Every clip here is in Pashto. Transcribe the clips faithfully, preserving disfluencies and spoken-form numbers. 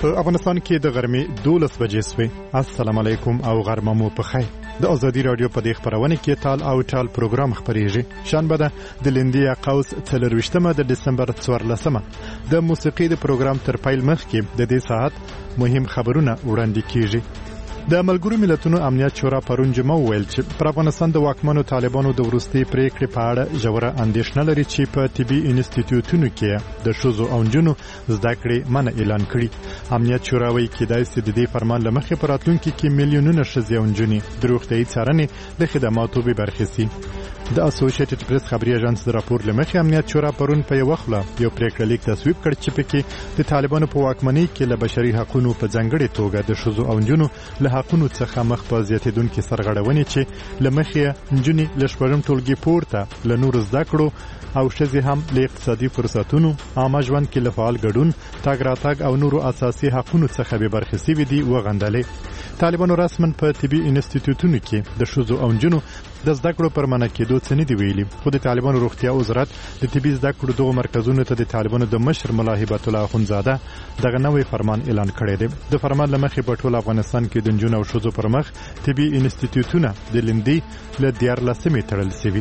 په افغانستان کې د غرمې دولس بجې سوې. السلام علیکم او غرمه مو په خیر. د ازادي رادیو په دې خبرونه کې تال او ټال پروګرام خبريږي. شنبه ده د لندیا قوس څلرويشتمه د دسمبر څوارلسمه د موسیقي د پروګرام تر پیل مخکې د دې ساعت مهم خبرونه وړاندې کیږي. د ملګرو ملتونو امنیت شورا پرون جمعه ویل چې پر افغانستان د واکمنو طالبانو د وروستي پریکړې په اړه ژوره اندېښنه لري چې په طبي انسټیټیوټونو کې د ښځو او نجونو زده کړې منع اعلان کړي. امنیت شورا وايي کېدای شي د دې فرمان له مخې په راتلونکي کې میلیونونه ښځې او نجونې د روغتیايي څارنې د خدماتو بې برخې شي. د اسوسییټډ پریس خبري اژانس د راپور لمخې امنیت شورا پرون په یو وخت یو پریکړه لیک تصویب کړ چې پکې د طالبانو په واکمنۍ کې له بشري حقوقو په ځانګړي توګه د ښځو او نجونو له حقوقو څخه مخ په زیاتېدونکو سرغړونې چې لمخې نجونې له شپږم ټولګي پورته له نور زده کړو او ښځې هم له اقتصادي فرصتونو عامه ژوند کې له فعال ګډون تاګ راتګ او نورو اساسي حقوقو څخه به برخې سوي دي وغندلې. طالبانو رسمن په طبي انسټیټیوټونو کې د ښځو او نجونو د زده کړو پر منع کېدو څه نه دی ویلي، خو د طالبانو روغتیا وزارت د طبي زده کړو دغه مرکزونو ته د طالبانو د مشر ملا هبت الله اخونزاده دغه نوې فرمان اعلان کړی دی. د فرمان لمخې په ټول افغانستان کې د نجونو او ښځو پر مخ طبي انسټیټیوټونه د لندې له دیارلسمې تړل شوي.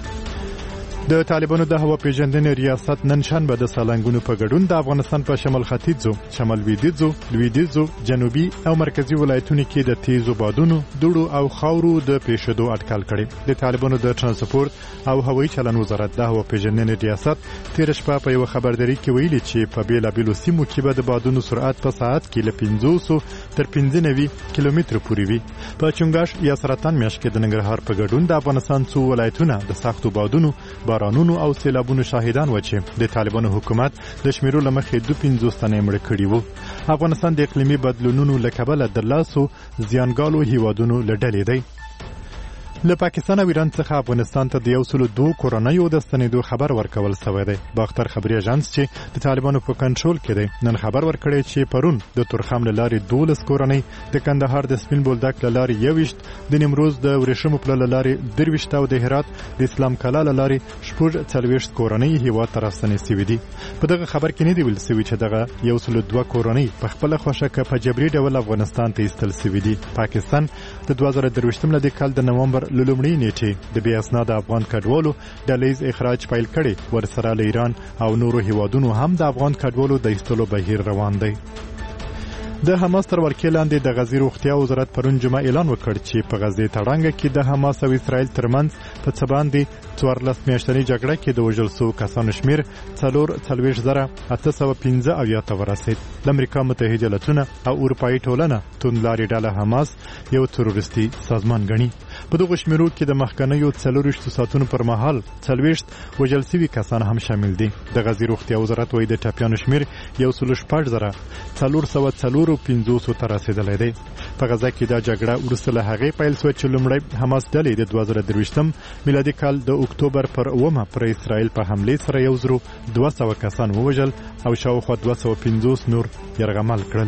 د طالبانو د هوا پیژندنې ریاست نن شنبه د سالنګونو په ګډون د افغانستان په شمال ختیځو، شمال لویدیځو، لویدیځو، جنوبي او مرکزی ولایتونو کې د تیزو بادونو، دوړو او خاورو د پیښېدو اټکل کړي. د طالبانو د ترانسپورت او هوایي چلن وزارت د هوا پیژندنې ریاست تیر شپه په یو خبرداري کې ویلي چې په بیلابیلو سیمو کې به د بادونو سرعت په ساعت کې له پنځوس تر پنځه نوي کیلومتر پورې وي. په چنګاش یا سرطان میاشت کې د ننګرهار په ګډون د افغانستان څو ولایتونه د سختو بادونو، بارانونو او سیلابونو شاهدان و چې د طالبانو حکومت د شمیرو لمخې دوه پنځوس تنه مړ کړي وو. افغانستان د اقلیمي بدلونونو له کبله د لاسو زیانګالو هیوادونو له ډلې دی. له پاکستان او ایران څخه افغانستان ته د یو سلو دوه کورنیو د ستنېدو خبر ورکول شوی دی. باختر خبري اژانس چې د طالبانو په کنټرول کې دی نن خبر ورکړی چې پرون د تورخم له لارې دولس کورنۍ، د کندهار د سپین بولدک له لارې یوویشت، د نیمروز د ورېښمو پله له لارې درویشت او د هرات د اسلام کلا له لارې شپږ څلوېښت کورنۍ هیواد ته راستنې شوي دي. په دغه خبر کې نه دی ویل شوي چې دغه یو سلو دوه کورنۍ په خپله خوښه که په جبري ډول افغانستان ته ایستل شوي دي. پاکستان د دوه زره درویشتم له کال د نومبر له لومړۍ نیټې د بې اسناده افغان کډوالو ډلیز اخراج پیل کړي، ورسره له ایران او نورو هیوادونو هم د افغان کډوالو د ایستلو بهیر روان دی. د حماس تر ورکې لاندې د غزې روغتیا وزارت پرون جمعه اعلان وکړ چې په غزې تړانګه کې د حماس او اسرائیل ترمنځ په څه باندې څوارلس میاشتنۍ جګړه کې د وژل شوو کسانو شمیر څلور څلوېښت زره اته سوه پنځه اویا ته ورسېد. د امریکا متحده ایالتونه او اروپایي ټولنه توندلارې ډله حماس یو تروریستي سازمان ګڼي. په دغو شمیرو کې د مخکنیو څلورویشتو ساعتونو پر مهال څلوېښت وژل شوي کسان هم شامل دي. د غزې روغتیا وزارت وایي د ټپیانو شمیر یو سلو شپږ زره څلور سوه څلورو پنځوسو ته رسېدلی دی. په غزه کې دا جګړه وروسته له هغې پیل شوه چې لومړی حماس ډلې د دوه زره درویشتم میلادي کال د اکتوبر پر اوومه پر اسرائیل په حملې سره یو زرو دوه سوه کسان ووژل او شاوخوا دوه سوه پنځوس نور یرغمل کړل.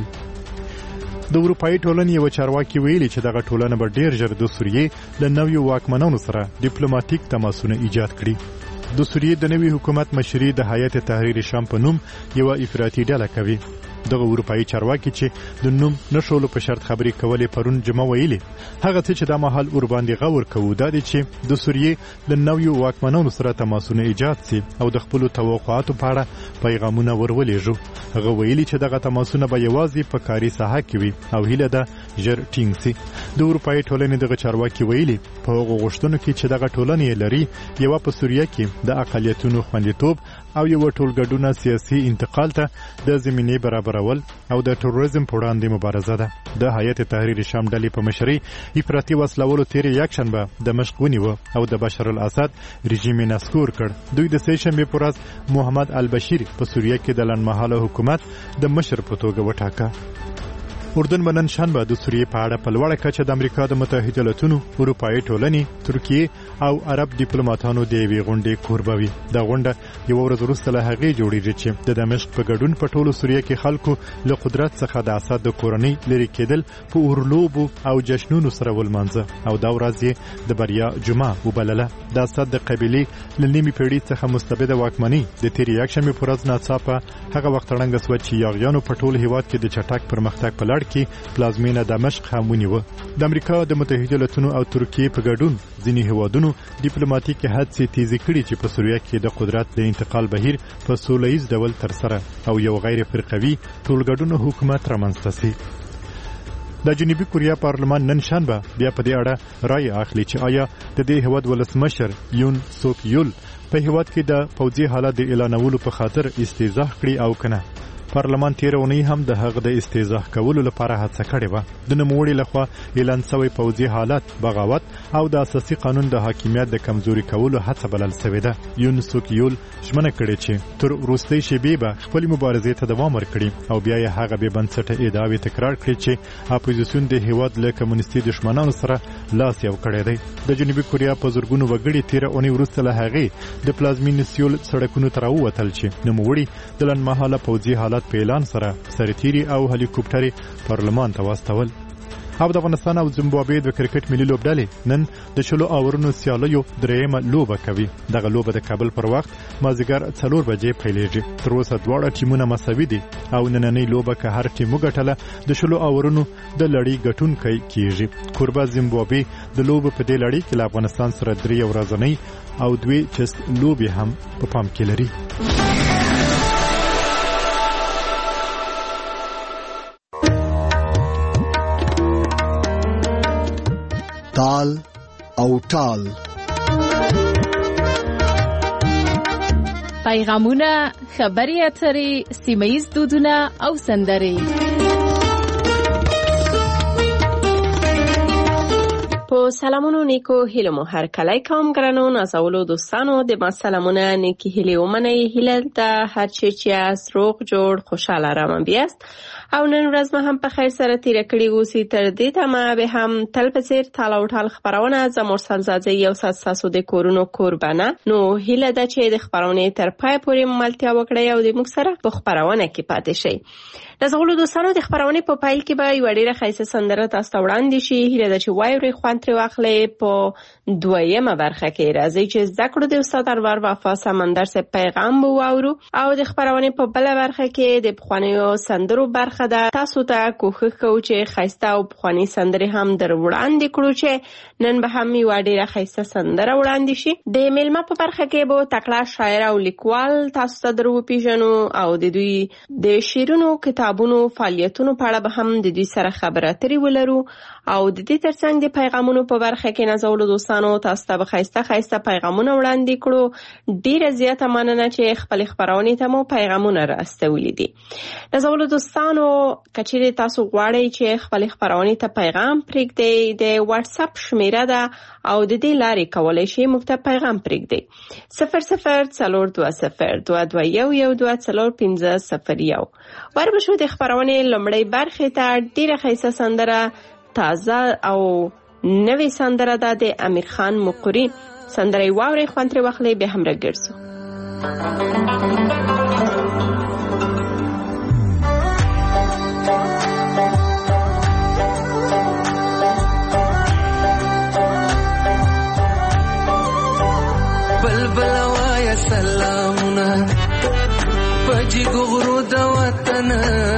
د اروپایي ټولنې یو چارواکي ویلي چې دغه ټولنه به ډیر ژر د سوریې له نویو واکمنانو سره ډیپلوماټیک تماسونه ایجاد کړي. د سوریې د نوي حکومت مشري د هیئت تحریر شام په نوم یو افراطي ډله کوي. دغه اروپایي چارواکي چې د نوم نشولو په شرط خبرې کولې پرون جمعه ویلي هغه څه چې دا مهال ور باندې غور کوو دا دی چې د سوریې له نویو واکمنانو سره تماسونه ایجاد سي او د خپلو توقعاتو په اړه پیغامونه ورولېږو. هغه ویلي چې دغه تماسونه به یوازې په کاري ساحه کې وي او هیله ده ژر ټینګ سي. د اروپایي ټولنې دغه چارواکي ویلي په هغو غوښتنو کې چې دغه ټولنې لري یوه په سوریه کې د اقلیتونو خوندیتوب او یو ټولګډونه سیاسي انتقال ته د زمینې برابرول او د تروریزم په وړاندې مبارزه ده. د هیئت تحریر شام ډلې په مشرۍ افراطي وسلوالو تېرې یکشنبه دمشق ونیوه او د بشر الاسد رژیم یې نسکور کړ. دوی د سې شنبې په ورځ محمد البشیر په سوریه کې د لنډمهاله حکومت د مشر په توګه وټاکه. اردن بنن شنبه د سوریې په اړه په لوړه کچه د امریکا د متحده ایالاتونو، اروپایي ټولنې، ترکیه او عرب ډیپلوماټانو د یوې غونډې کوربه وي. دا غونډه یو ورځ وروسته له هغې جوړیږي چې د دمشق په ګډون په ټولو سوریه کې خلکو له قدرت څخه د اسد د کورنۍ لري کېدل په اورلوبو او جشنونو سره ولمانځه او دا ورځ یې د بریا جمعه وبلله. د اسد د قبیلې له نیمې پیړۍ څخه مستبده واکمنۍ د تېرې یکشنبې په ورځ ناڅاپه هغه وخت ړنګه سوه چې یاغیانو په ټول هېواد کې د چټک پرمختګ په لړ کې پلازمینه دمشق هم ونیوه. د امریکا د متحده ایالاتونو او ترکیې په ګډون ځینې هېوادونو ډیپلوماټیکې هڅې تیزې کړي چې په سوریه کې د قدرت د انتقال بهیر په سوله ییز ډول ترسره او یو غیر فرقوي ټولګډون حکومت رامنځته شي. د جنوبي کوریا پارلمان نن شنبه بیا په دې اړه رائے اخلي چې آیا د دې هیواد ولسمشر یون سوک یول په هیواد کې د پوځي حالت د اعلانولو په خاطر استیضاح کړي او کنه. پارلمان تیر اونۍ هم د هغه د استیضاح کولو لپاره هڅه کړې و. د نوموړي لخوا اعلان شوی پوځي حالت بغاوت او د اساسي قانون د حاکمیت د کمزوري کولو هڅه بلل شوې ده. یون سوک یول ژمنه کړې چې تر وروستۍ شېبې به خپل مبارزې ته دوام ورکړي او بیا یې هغه بې بنسټه ادعاوې تکرار کړې چې اپوزیسیون د هیواد له کمونیستي دښمنانو سره لاس یو کړی دی. د جنوبي کوریا په زرګونو وګړي تیر اونۍ وروسته له هغې د پلازمینې سیول سړکونو ته راووتل چې نوموړي د لنډمهاله پوځي حالت په اعلان سره سرتیري او هلیکوپټرې پارلمان ته واستول. او د افغانستان او زیمبابوې د کرکټ ملي لوبډلې نن د شلو اورونو سیالیو درېیمه لوبه کوي. دغه لوبه د کابل پر وخت مازدیګر څلور بجې پیلېږي. تر اوسه دواړه ټیمونه مساوي دي او نننۍ لوبه که هر ټیم وګټله د شلو اورونو د لړۍ ګټونکی کیږي. کوربه زیمبابوې د لوبه په دې لړۍ کې له افغانستان سره درې ورځنۍ او دوی چست لوبې هم په پام کې لري. تال او ټال پیغامونه، خبري اترې، سیمه ییز دودونه او سندرې. په سلامونو نیکو هیله مو هر کله کوم ګرانو نازولو دوستانو د ما سلامونه نیکی هیله ومنئ. هیله ده هر چی چې از روغ جوړ خوشاله رامن بیاست او نن ورځ ما هم په خیر سره تیر کړی اوسې. تر دې تمه به هم تل په څیر تال او ټال خبرونه زموږ سلزازه یو سات ساسو د کورونو قربانه. نو هیله ده چې د خبرونه تر پای پورې ملتیا وکړئ او د موږ سره په خبرونه کې پاتې شئ. نازولو دوستانو د خبرونه په پایل کې به یو ډیره ښایسته سندره تاسو ته وړاندې شي. هیله ده چې وایوري خوند ترې واخلئ. په دویمه برخه کې راځي چې زده کړو د استاد انور وفا سمندر صاحب پیغام به واورو او د خبرونه په بله برخه کې د پخوانیو سندرو برخه ده. تاسو ته کوښښ کوو چې ښایسته او پخواني سندرې هم در وړاندې کړو چې نن به هم یو ډیره ښایسته سندره وړاندې شي. د میلمه په برخه کې به تکړه شاعر او لیکوال تاسو ته در وپیژنو او د دوی د شعرونو کتابونو فعالیتونو په اړه به هم د دوی سره خبرې اترې ولرو او د دې ترڅنګ د پیغامونو په برخه کې نازولو دوستانو تاسو ته به ښایسته ښایسته پیغامونه وړاندې کړو. ډیره زیاته مننه چې خپل خبرونه ته مو پیغامونه راستولې دي. نازولو دوستانو کچېرې تاسو غواړئ چې خپل خبرونه ته پیغام پرېږدئ، د واتس اپ شمیره ده او د دې لارې کولای شئ موږ ته پیغام پرېږدئ. صفر صفر څلور دوه صفر دوه دوه یو یو دوه څلور پنځه صفر یو. وربشو د خبرونه لومړۍ برخې ته ډیره ښایسته سندره تازه او نوې سندره ده د امیر خان مقری. سندره واوري خوند ترې واخلئ به هم راګرځو. بلبل وایا سلامونه پجی غرو د وطن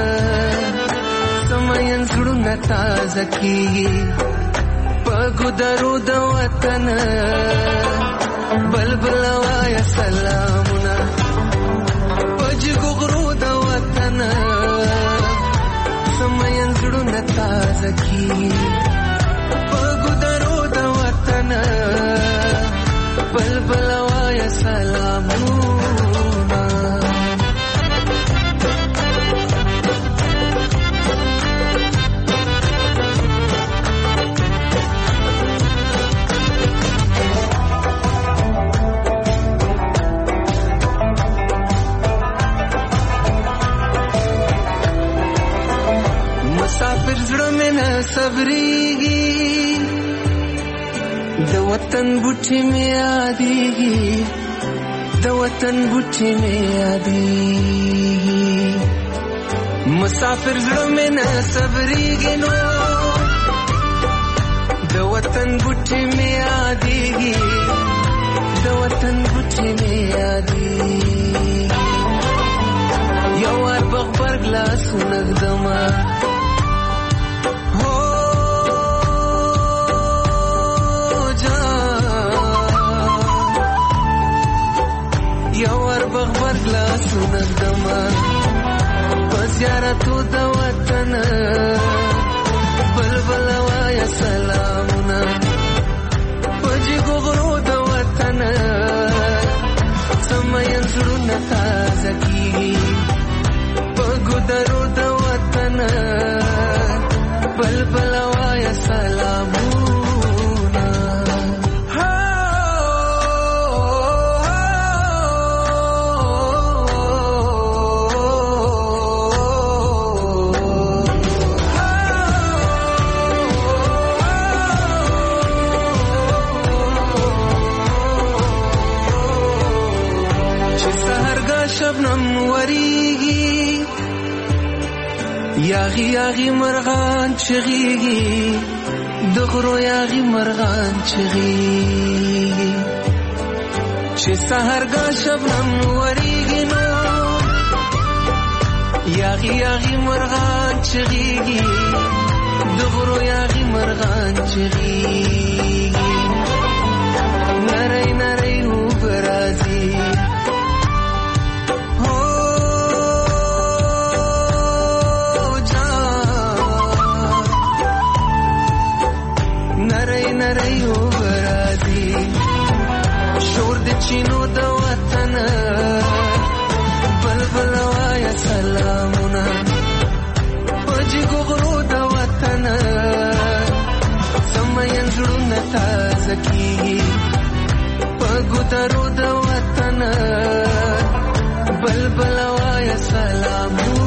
سمین زړونه تازه کیږي پګو درو د وطن. بلبل وایا سلامونه پجی غرو د وطن سمین زړونه تازه کیږي پګو درو د وطن. بلبل وایا سلامونه مسافر صبرېږي د وطن بوټي مې یادېږي د وطن بوټي مې یادېږي مسافر زړه مې نه صبرېږي نو د وطن بوټي مې یادېږي د وطن بوټي مې یادېږي یو وار په غبرګ لاسونه ږدمه هو جان یو وار په غبرګ لاسونه ږدمه په زیارتو د وطن بلبل وایه سلامونه په جګو غرو د وطن سمین زړونه تازه کېږي په ګودرو د وطن بلبل وایه سلامونه شبنم وریږي یاغي یاغي مرغان چغيږي د غرو یاغي مرغان چغيږي چې سحرګا شبنم وریږي نو یاغي یاغي مرغان چغيږي د غرو یاغي مرغان چغيږي نری نری وبرازي چینو د وطن بلبل وایه سلامونه په جګو غرو د وطن سمین زړونه تازه کېږي په ګودرو د وطن بلبل وایه سلامونه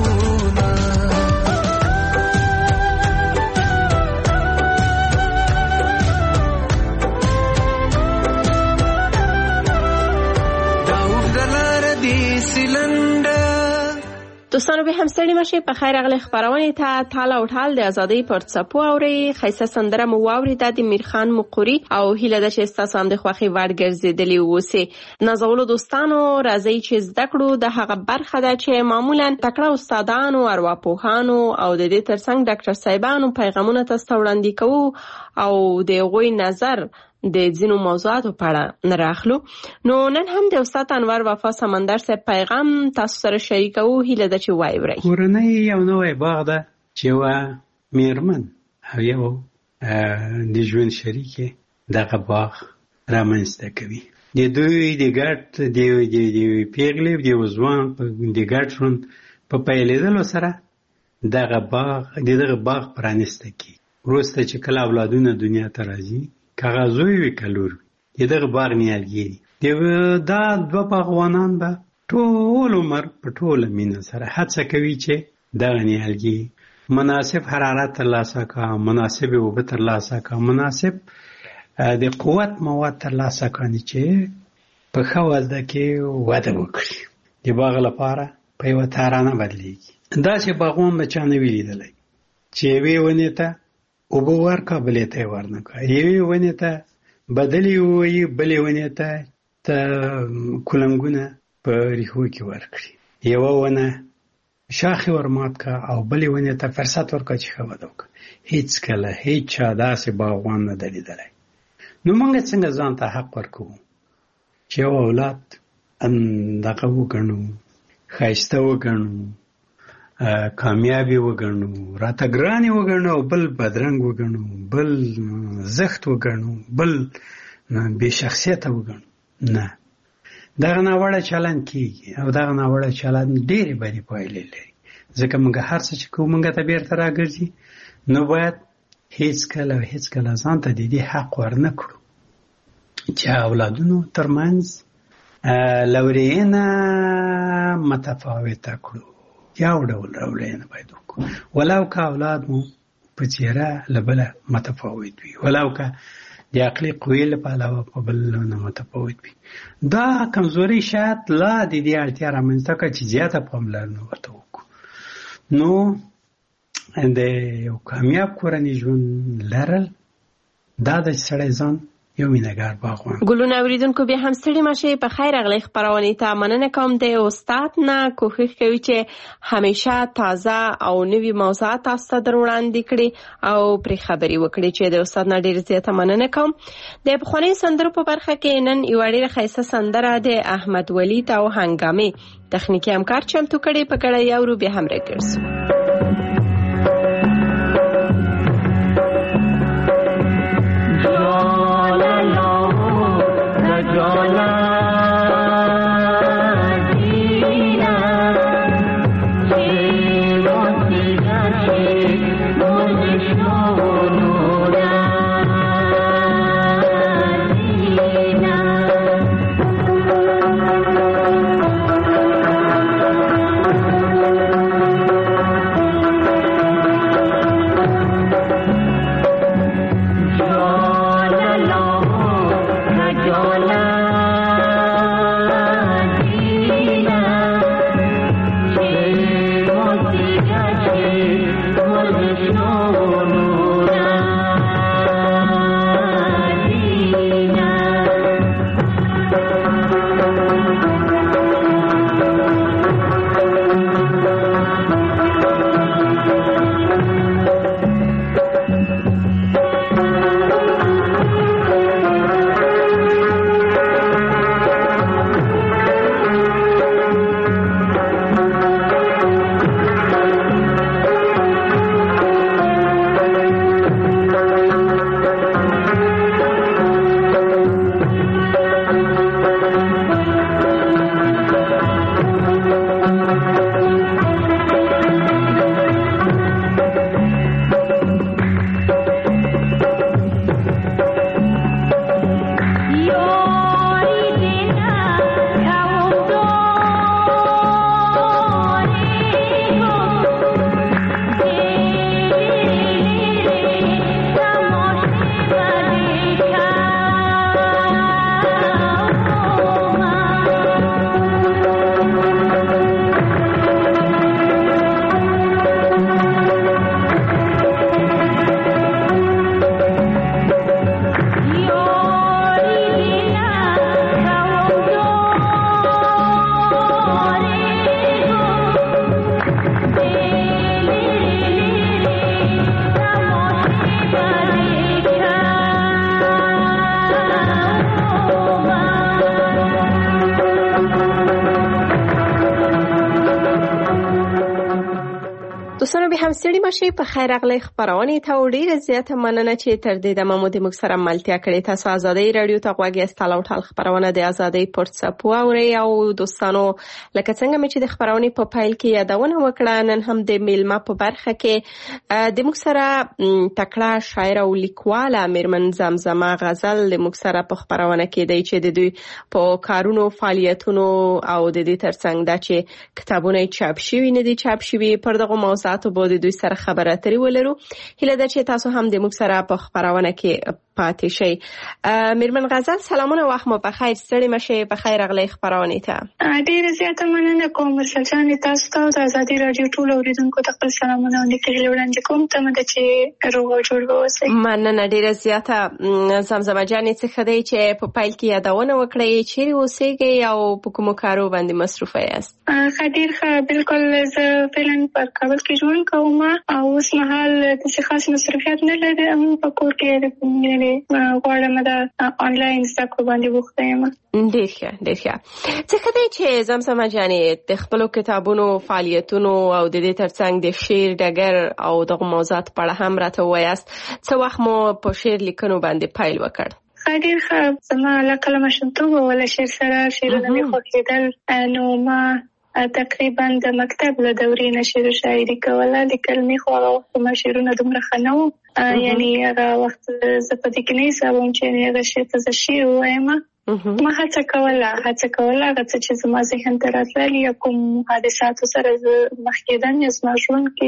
دوستانو به همستړي مشه په خیر اغلی خبرونه ته تعال او ټال د ازادي پرڅپو اوري خیسه سندره مو واوري د میرخان مقوري او هیله د چې تاسو هم د خوخي وړ ګرځیدلی ووسی نازولو دوستانو راځي چې زده کړو د هغه برخه ده چې معمولا تکړه استادانو ارواپوهانو او د دې ترڅنګ ډاکټر صاحبانو پیغامونه تاسو وړاندې کوو او د غوي نظر د ځینو موضوعاتو په اړه راخلو نو نن هم د استاد انور وفا سمندر صاحب پیغام تاسو سره شریکو هیله ده چې وایي کورنۍ یو نوې باغ ده چې وا میرمن او یو د ژوند شریکه دغه باغ رامنځته کوي د دوی د ګډ د د پیغلې د وزوان د ګډ ژوند په پیلېدلو سره دغه باغ دغه باغ پرانسته کی وروسته چې کله اولادونه دنیا ته راځي کاغذوي وی کلور دغه باغ نیالګي دی دا دوه باغوانان به ټول عمر په ټول مینه سره هڅه کوي چې دغه نیالګي مناسب حرارت ترلاسه کا مناسب اوبه ترلاسه کا مناسب د قوت مواد ترلاسه کړي چې په خوازده کې وده وکړي د باغ لپاره په یو تارانه بدلېږي دا چې باغوان بچانه ویلیدلای چې وی ونه ته او به ورکا بلې ته ورنکا یوې ونې ته بدلې وایي بلې ونې ته ته کلنګونه په ریښو کې ورکړي یوه ونه شاخې ورمات کا او بلې ونې ته فرصت ورکړه چې ښه وده وکړه هېڅ کله هېڅ چا داسې باغوان نه دی لیدلی نو موږ څنګه ځان ته حق ورکوو چې یو اولاد دغه وګڼو ښایسته وګڼو کامیابی وګڼو راته ګرانې وګڼو بل بدرنګ وګڼو بل زخت وګڼو بل بې شخصیته وګڼو نه دغه ناوړه چلند کېږي او دغه ناوړه چلند ډېرې بدې پایلې لري ځکه موږ هر څه چې کوو موږ ته بیرته راګرځي نو باید هیڅ کله هیڅ کله ځان ته د دې حق ورنه کړو چې اولادونو ترمنځ لورینه متفاوته کړو یو ډول راوړینه باید وکړو ولو که اولاد مو په څېره له بله متفاوت وي، ولو که د عقلي قوې له پلوه په بل نه متفاوت وي. دا کمزوري شاید لا د دې اړتیا رامنځته کړه چې زیاته پاملرنه ورته وکړو. نو د یو کامیاب کورني ژوند لرل دا د سړی ځان یو مینهګار باغوان. ګلونه اوریدونکو بیا هم ستړي مشئ، په خیر راغلی خپرونې ته. مننه کوم د استاد نه کوښښ کوي چې همیشه تازه او نوي موضوعات تاسو ته در وړاندې کړي او پرې خبرې وکړي، چې د استاد نه ډېر زیاته مننه کوم. د پخوانیو سندرو په برخه کې نن یوه ډېره ښایسته سندره د احمد ولید او هنګامې تخنیکي همکار چمتو کړې، په ګډه یې اورو، بیا هم راګرځو. دوستانو به هم ستړي مشئ، په خیر راغلی خپرونې ته ډېره زیاته مننه چې تر دې دمه مو د موږ سره ملتیا کړې. تاسو ازادۍ راډیو ته غوږ یاست. تال او ټال خپرونه د ازادۍ پر څپو اورئ. او دوستانو لکه څنګه مې چې د خپرونې په پیل کې یادونه وکړه، نن هم د میلمه په برخه کې د موږ سره تکړه شاعر او لیکواله میرمن زمزمه غزل د موږ سره په خپرونه کې دی، چې د دوی په کارونو فعالیتونو او د دې ترڅنګ دا چې کتابونه چاپ شوي نه دي چاپ شوي، پر دغه موضوعاتو به د دوی سره خبرې اترې ولرو. هیله ده چې تاسو هم د موږ سره په خپرونه کې پاتې شئ. میرمن غزل سلامونه، وخت مو بخیر، ستړي مشئ، په خیر راغلی خپرونې ته. ډېره زیاته مننه کوم مرسل جانې، تاسو ته د ازادي راډیو ټولو اوریدونکو ته خپل سلامونه او نیکې هیلې وړاندې کوم. تمه ده چې روغ او جوړ به اوسئ. مننه ډېره زیاته. زمزمه جانې څه ښه دی چې په پیل کې یادونه وکړئ، چیرې اوسېږئ او په کومو کارو باندې مصروفه یاست؟ ښه، ډېر ښه، بالکل. زه فعلا په کابل کې ژوند کوم او اوس مهال داسې خاص مصروفیت نه لرم، په کور کې غواړم د آنلاین زده کړو باندې بوخته یم. ډېر ښه ډېر ښه. څه ښه دی چې زمزمه جانې د خپلو کتابونو فعالیتونو او د دې ترڅنګ د شعر ډګر او دغه موضوعات په اړه هم راته ووایاست. څه وخت مو په شعر لیکنو باندې پیل وکړ؟ ډېر ښه. زما علاقه له ماشومتوبه وه له شعر سره، شعرونه مې خوښېدل. نو ما تقریبا د مکتب له دورې نه شعر و شاعري کوله، لیکل مې خو هغه وخت ما شعرونه دومره ښه نه وو، یعنې هغه وخت زه په دې کې نه حسابوم چې هغه شعر ته زه شعر ووایم. ما هڅه کوله هڅه کوله هغه څه چې زما ذهن ته راتلل یا کوم حادثاتو سره زه مخ کېدم یا زما ژوند کې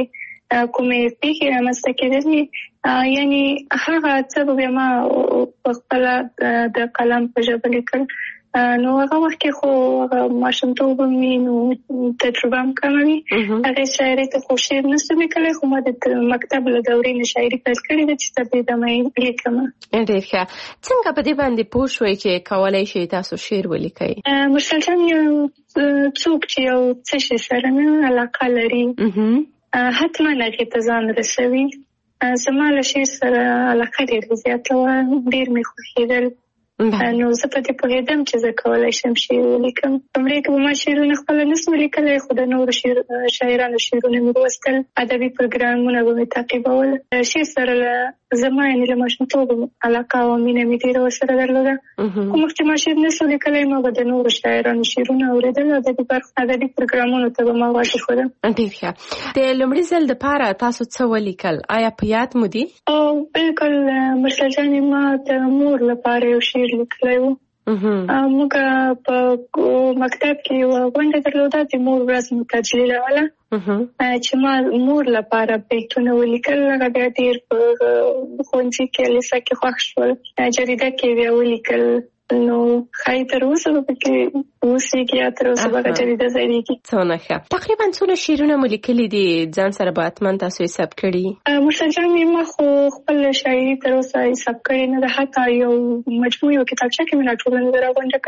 کومې پیښې رامنځته کېدلې، یعنی هغه څه به ما په خپله د قلم په ژبه لیکل. نو هغه وخت کې خو ماشومتوب مې نو تجربه هم کمه وي، هغې شاعرۍ ته خو شعر نه شم لیکلی، خو ما د مکتب له دورې نه شاعري پیل کړې ده چې ترې دمه لیکم. ډېر ښه. څنګه په دې باندې پوه شوئ چې کولی شئ تاسو شعر ولیکئ؟ مرسل جان یو څوک چې یو څه شي سره نه علاقه لري حتما هغې ته ځان رسوي. زما له شعر سره علاقه ډېره زیاته وه، ډېر مې خوښېدل. نو زه په دې پوهېدم چې زه کولی شم شعر ولیکم. لومړی کې به ما شعرونه خپله نه سم لیکلی، خو د نورو شاعرانو شعرونه مې لوستل، ادبي پروګرامونه به مې تعقیبول. شعر سره له زما یعنې له ماشومتوبه علاقه او مینه مې ډېره ورسره درلوده. خو مخکې ما شعر نه سم لیکلی، ما به د نورو شاعرانو شعرونه اورېدل، ادبي برخو ادبي پروګرامونو ته به ما غوږ ایښودم. ډېر ښه. د لومړي ځل دپاره تاسو څه ولیکل؟ آیا په یاد مو دي؟ او بلکل مرسل جانې، ما د مور لپاره یو شعر لیکلی و. موږ په مکتب کې یوه غونډه درلوده، د مور ورځ مو تجلیلوله، چې ما مور لپاره بیتونه ولیکل. هغه بیا ډېر په ښوونځي کې لیسه کې خوښ شول، جریده کې بیا ولیکل. نو ښایي تر اوسه به پکې اوسېږي یا تر اوسه به هغه جریده ځایېږي. څونه ښه. تقریبا څونه شعرونه مو لیکلي دي؟ ځان سره به حتما تاسو حساب کړي؟ مرسل جان، ما خو خپل شاعري تر اوسه حساب کړې نه ده، حتی یو مجموع یو کتابچه کې مې راټوله نه ده راغونډه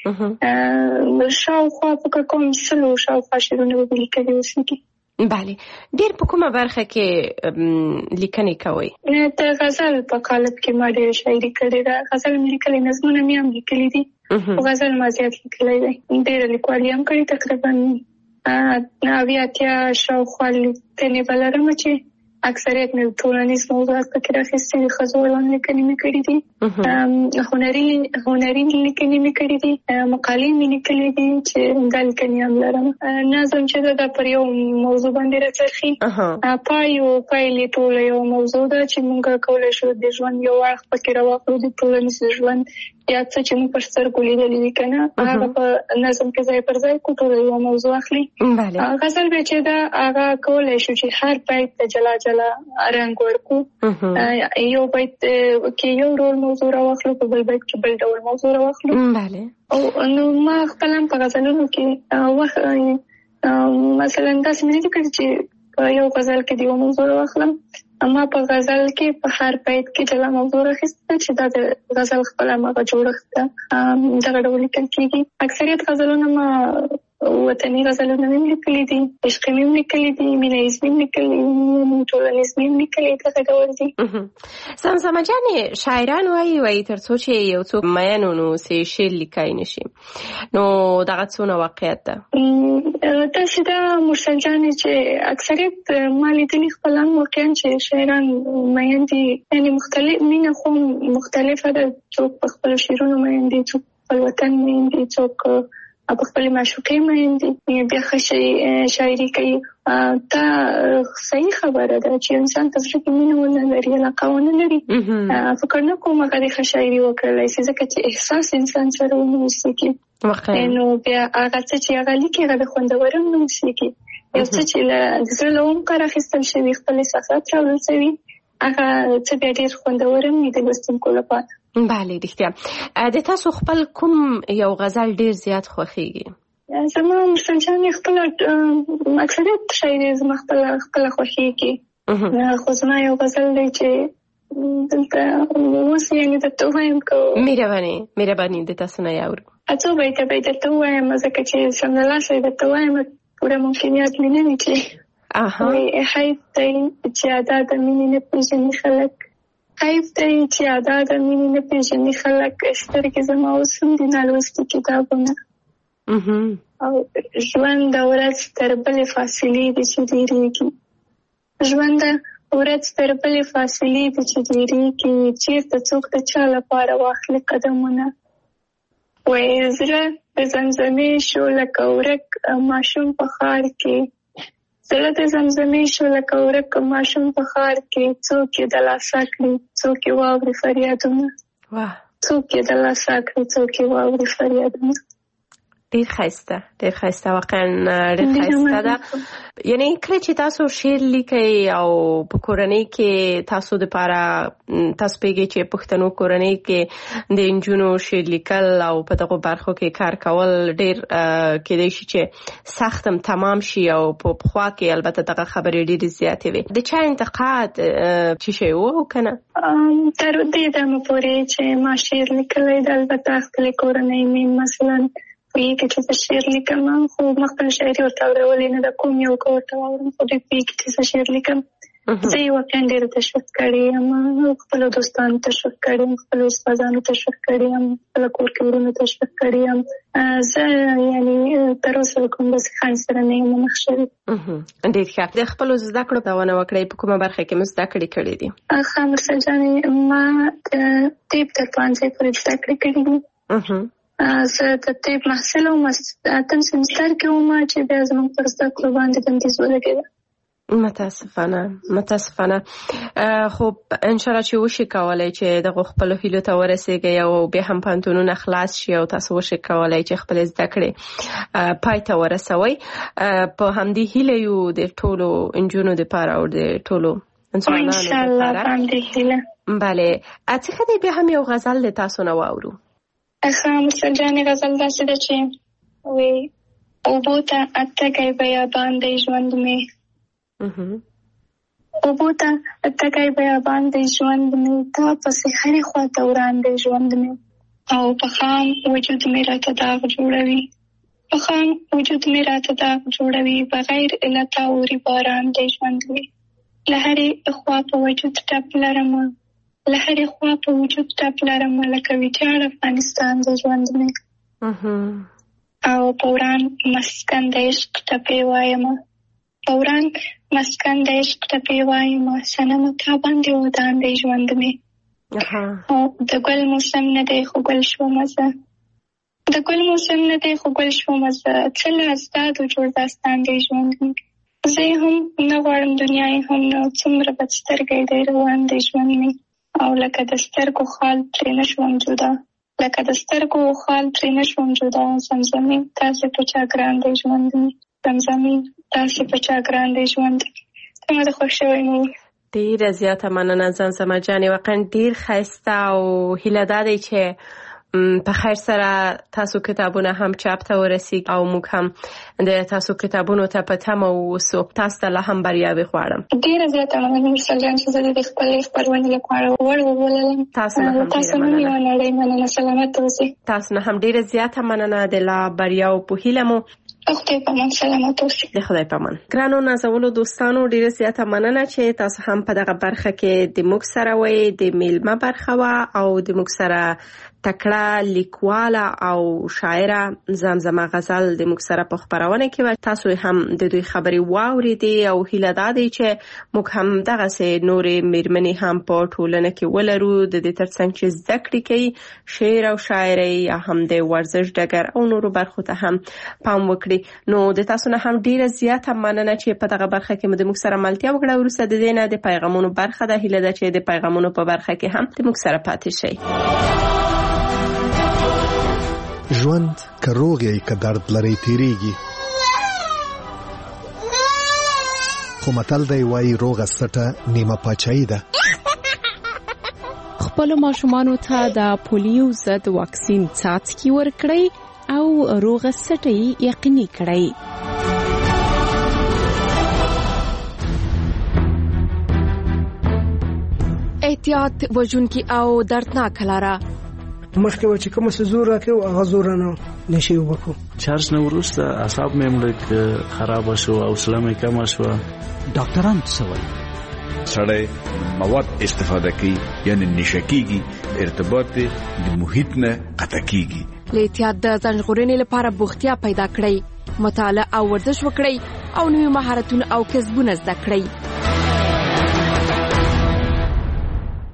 کړې. شاوخوا فکر کوم سلو شاوخوا شعرونه به لیکلي اوسېږي. بله. ډېر په کومه برخه کې لیکنې کوئ؟ د غزل په قالب کې ما ډېره شاعري کړې ده. غزل مې لیکلي، نظمونه مې هم لیکلي دي، خو غزل ما زیات لیکلی دی. ډېره لیکوالي هم کړې، تقریبا اویا اتیا شاوخوا لیکنې به لرم چې اکثریت مې ټولنیز موضوعات پکې راخیستي دي. ښځو اړوند لیکنې مې کړي دي، هنري هنري لیکنې مې کړي دي، مقالې مې لیکلې دي چې دا لیکنې هم لرم. نظم چې دا پر یو موضوع باندې راڅرخي، پای او پایلې ټوله یو موضوع ده چې موږ کولی شو د ژوند یو اړخ پکې راواخلو، د ټولنیز ژوند یا څه چې موږ پر سترګو لیدلي دي که نه، هغه په نظم کې ځای پر ځای کړو، ټوله یوه موضوع اخلي. غزل بیا چې ده هغه کولی شو چې هر بیت ته جلا جلا رنګ ورکړو، یو بیت کې یو ډول موضوع راواخلو، په بل بیت کې بل ډول موضوع راواخلو. او نو ما خپل هم په غزلونو کې وخت مثلا داسې مې نه دي کړي چې په یو غزل کې د یو موضوع راواخلم. اما په غزل کې په هر بیت کې جلا موضوع راخیسته چې دا د غزل خپل هغه جوړښت ده، دغه ډول لیکل کېږي. اکثریت غزلونه ما وطني غزلونه مې لیکلي دي، عشقي مې لیکلي دي، مینه ییز مې لیکلي دي، ټولنیز مې لیکلي، دغه ډول دي. زمزمه جانې، شاعران وایي وایي تر څو چې یو څوک مین ونوسي شعر لیکلی نشي، نو دغه څونه واقعیت ده؟ داسې ده مرسل جانې چې اکثریت ما لیدلي خپل هم واقعا چې شاعران مین دي، یعنې مختلف مینه خو مختلفه ده، څوک په خپلو شعرونو مین دي، څوک خپل وطن مین دي، څوک په خپلې معشوقې مین دي، بیا ښه شاعري کوي. دا صحیح خبره ده چې انسان ته زړه کې مینه ونه لري، علاقه ونه لري، فکر نه کوم هغه د ښه شاعري وکړلی شي، ځکه چې احساس انسان سره ونه اوسېږي. نو بیا هغه څه چې هغه لیکي هغه د خوندور هم نه اوسېږي. یو څه چې د زړه له عمقه راخیستل شوي، خپل احساسات راوړل شوي، هغه څه بیا ډېر خوندور هم وي د لوستونکو لپاره. بله، رښتیا. د تاسو خپل کوم یو غزل ډېر زیات خوښېږي؟ زما مرسل جانې خپله اکثریت شاعري زما خپله خپله خوښېږي، خو زما یو غزل دی چې دلته اوس یعنې درته ووایم که مهرباني مهرباني د تاسو نه یې اورو. څو بیته به یې درته ووایم، ځکه چې سمدلاسه یې درته ووایم پوره ممکنیات مې نه وي چې وایي حیف دی چې ادا د مینې نه پېژني خلک، حیف دی چې ادا د مینې نه پېژني خلک، سترګې زما اوس هم دي نالوستي کتابونه، او ژوند د ورځ تر بلې فاصلې دي چې ډېرېږي، ژوند د ورځ تر بلې فاصلې دي چې ډېرېږي، چېرته څوک د چا لپاره واخلي قدمونه، وایي زړه د زمزمې شو لکه ورک ماشوم په ښار کې، زړه د زمزمې شو لکه ورک ماشوم په ښار کې، څوک یې د لاسه کړي څوک یې واوري فریادونه، څوک یې د لاسه کړي څوک یې واوري فریادونه. ډیر ښایسته ډیر ښایسته واقعا ډیر ښایسته ده. یعنی کله چې تاسو شعر لیکئ او په کورنۍ کې تاسو د پاره تاسو پیږي چې پښتنو کورنۍ کې د انجونو شعر لیکل او په دغه برخو کې کار کول ډیر کېدای شي چې سختم تمام شي او په خوا کې البته دغه خبرې ډېرې زیاتې وي. د چا انتقاد چې شی وو کنه تر دې دمه پورې چې ما شعر لیکلی د البته خپل کورنۍ مې مثلا پیږي چې شعر لیکم خو مخکې شاعري ورته اورولې نه د کوم یو کور ته واورم خو دې پیږي چې شعر لیکم. زه یې واقعا ډېره تشویق کړې یم، خپلو دوستانو تشویق کړې یم، خپلو استادانو تشویق کړې یم، خپله کور کې ورونو تشویق کړې یم. زه یعنې تر اوسه کوم داسې خنډ سره نه یم مخ شوې. ډېر ښه. د خپلو زده کړو دونه وکړئ، په کومه برخه کې مو زده کړې کړې دي؟ ښه مرسل جانې، ما د طب تر پوهنځي پورې زده کړې کړې دي. زه د طب محصل وم، اتم سمستر کې وم چې بیا زموږ پر زده کړو باندې بندیز ولګېده. متاسفانه متاسفانه خو انشاءالله چې وشي کولای چې دغه خپل هیلو ته ورسیږي او بیا هم پانتونونه خلاص شي او تاسو وشي کولای چې خپل زده کړې پای ته ورسوي. په همدې هیله یو د ټولو انجونو لپاره او د ټولو انسانانو لپاره. انشاءالله باندې هیله. بله، اڅخه دې بیا هم یو غزل د تاسو نه واورو. ښه مرسل جانې، غزل داسې ده چې وایي اوبو ته اتګی بیابان دی ژوند مې، اوبو ته اتګی بیابان دی ژوند مې، تا پسې هرې خوا ته وران دی ژوند مې، او په خام وجود مې راته داغ جوړوي، په خام وجود مې راته داغ جوړوي، بغیر علته اوري باران دی ژوند مې، له هرې خوا په وجود ټپ لرمه، له هرې خوا په وجود ټپ لرمه، لکه ویجاړ افغانستان دی ژوند مې، او په وران مسکن د عشق ټپې وایمه، په وران مسکن د عشق ټپې وایمه، صنمه تا باندې ودان دی ژوند مې، او د ګل موسم نه دی خو ګل شومه زه، د ګل موسم نه دی خو ګل شومه زه، څه له ازدادو جوړ داستان دی ژوند مې، زه یې هم نه غواړم دنیا یې هم نه، څومره بد سترګی دی روان دی ژوند مې، او لکه د سترګو خال پرې نه شوم جدا، لکه د سترګو خال پرې نه شوم جدا، زمزمې تاسې په چا ګران دی ژوند مې، زمزمې تاسې په چا ګران دی ژوند. څنګه د خوښ شوی مو؟ ډېره زیاته مننه زمزمه جانې، واقعا ډېر ښایسته او هیله دا دی چې په خیر سره تاسو کتابونه هم چاپ ته ورسیږي او موږ هم د تاسو کتابونو ته په تمه اوسو. تاسو ته لا هم بریاوې غواړم. ډېره زیاته مننه مرسل جان چې زه د خپلې خپرونې لپاره ور ووللم. تاسو نه هم تاسو نه یو نړۍ مننه. سلامت اوسئ. تاسو نه هم ډېره زیاته مننه. د لا بریاو په هیله مو. خدای په امان. سلامت اوسئ. د خدای په امان. ګرانو نازولو دوستانو، ډېره زیاته مننه چې تاسو هم په دغه برخه کې د موږ سره وئ. د میلمه برخه وه او د موږ سره تکړه لیکواله او شاعره زمزمه غزل د موږ سره په خپرونه کې وه. تاسو هم د دوی خبرې واورېدې او هیله دا دی چې موږ هم دغسې نورې میرمنې هم په ټولنه کې ولرو، د دې ترڅنګ چې زده کړې کوي، شعر او شاعرۍ یا هم د ورزش ډګر او نورو برخو ته هم پام وکړي. نو د تاسو نه هم ډیره زیاته مننه چې په دغه برخه کې مو د موږ سره ملتیا وکړه. وروسته د دې نه د پیغامونو برخه ده. هیله ده چې د پیغامونو په برخه کې هم د موږ سره پاتې شئ. ژوند که روغ یې که درد لري تیریږي، خو متل دی وایي روغه سټه نیمه پاچاهي ده. خپلو ماشومانو ته د پولیو ضد واکسین څاڅکي ورکړئ او روغه سټه یقیني کړئ. احتیاط وژونکي او دردناک لاره. مخکې و چې کومه څه زور راکړو هغه زور نه نشي وبکو. چارج نه وروسته اعصاب مې مړه خراب شو او حوصله مې کمه شوه. ډاکټران څه وایي؟ سړی مواد استفاده کوي یعنی نشه کیږي، ارتباط د محیط نه قطع کیږي. له احتیاط د ځان ژغورنې لپاره بوختیا پیدا کړئ، مطالعه او ورزش وکړئ او نوي مهارتونه او کسبونه زده کړئ.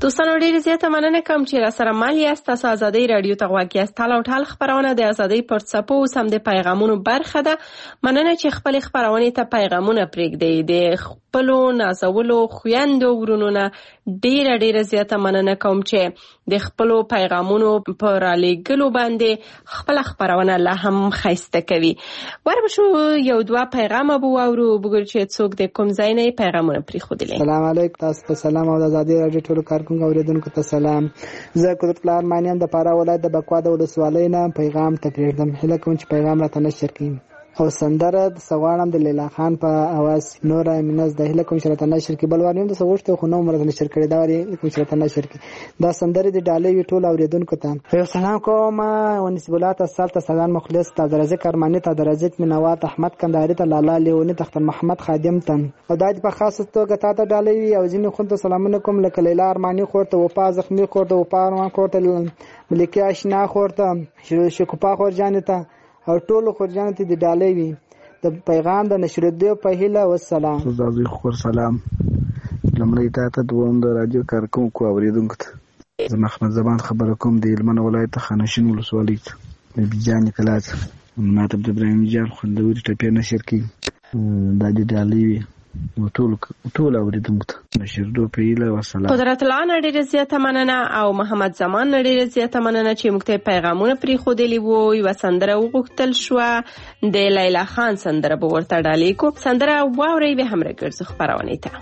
دوستانو ډیر زیاته مننه کوم چې را سره مل یاست. تاسو ازادي رادیو ته غوږ یاست. ټال او ټال خبرونه د ازادي پر څپو سم د پیغامونو برخه ده. مننه چې خپل خبرونه ته پیغامونه پرېږدئ. د خپلو نازولو خويندو ورونو نه ډیر ډیر زیاته مننه کوم چې د خپلو پیغامونو پر لګلو باندې خپل خبرونه لا هم خسته کوي. وربشو یو دوا پیغام بو اورو بګور چې څوک د کوم ځای نه پیغامونه پرېښودل. السلام علیکم. تاسو ته سلام او د ازادي رادیو ټول کارکونکو اوریدونکو ته سلام. زه قدرت الله ارمانیان د پارا ولایت د بکوا د ولسوالۍ نه پیغام تپریږم. هله کوم چې پیغام راته نشر کړئ او سندره د سوانم د لیلا خان په आवाज نور امینز د هله کوم شرط نشر کې بلوانیم د سوچته خو نو مرته نشر کړی دا لري کوم شرط نشر کې دا سندره د ډالې وی ټول اوریدونکو ته یو سلام کوم او نسبلات السلطه سلام مخلص ته درزه کرمانی ته درزه منوات احمد کندهاری ته لالا لیونی تخت محمد خادم تن او دای په خاصه توګه ته ته ډالې وی او ځینې خو ته سلامونه کوم لکه لیلا ارمانی خورته او پا زخمی خورته او پا ارمان خورته ملکی آشنا خورته شکوپا خور جانته او ټول خورجان ته د ډالې وی د پیغام د نشر دی په هیله والسلام. زازي خور سلام لمړی ته دوم د رادیو کارکونکو اوریدونکو ته زه محمد زمان خبر کوم د هلمند ولایت خانشین ولسوالۍ ته بجان کلاس ماته د ابراهیم جان خوندوري ټپه نشر کی د دې ډالې وی ټول ټول اوریدونکو ته نشر دو په هیله والسلام. قدرت الله ډېر زیاته مننه او محمد زمان ډېر زیاته مننه چې موږ ته پیغامونه پرېښودلي وو. یوه سندره وغوښتل شوه د لیلا خان سندره به ورته ډالې کو. سندره واورئ بیا هم راګرځو خپرونې ته.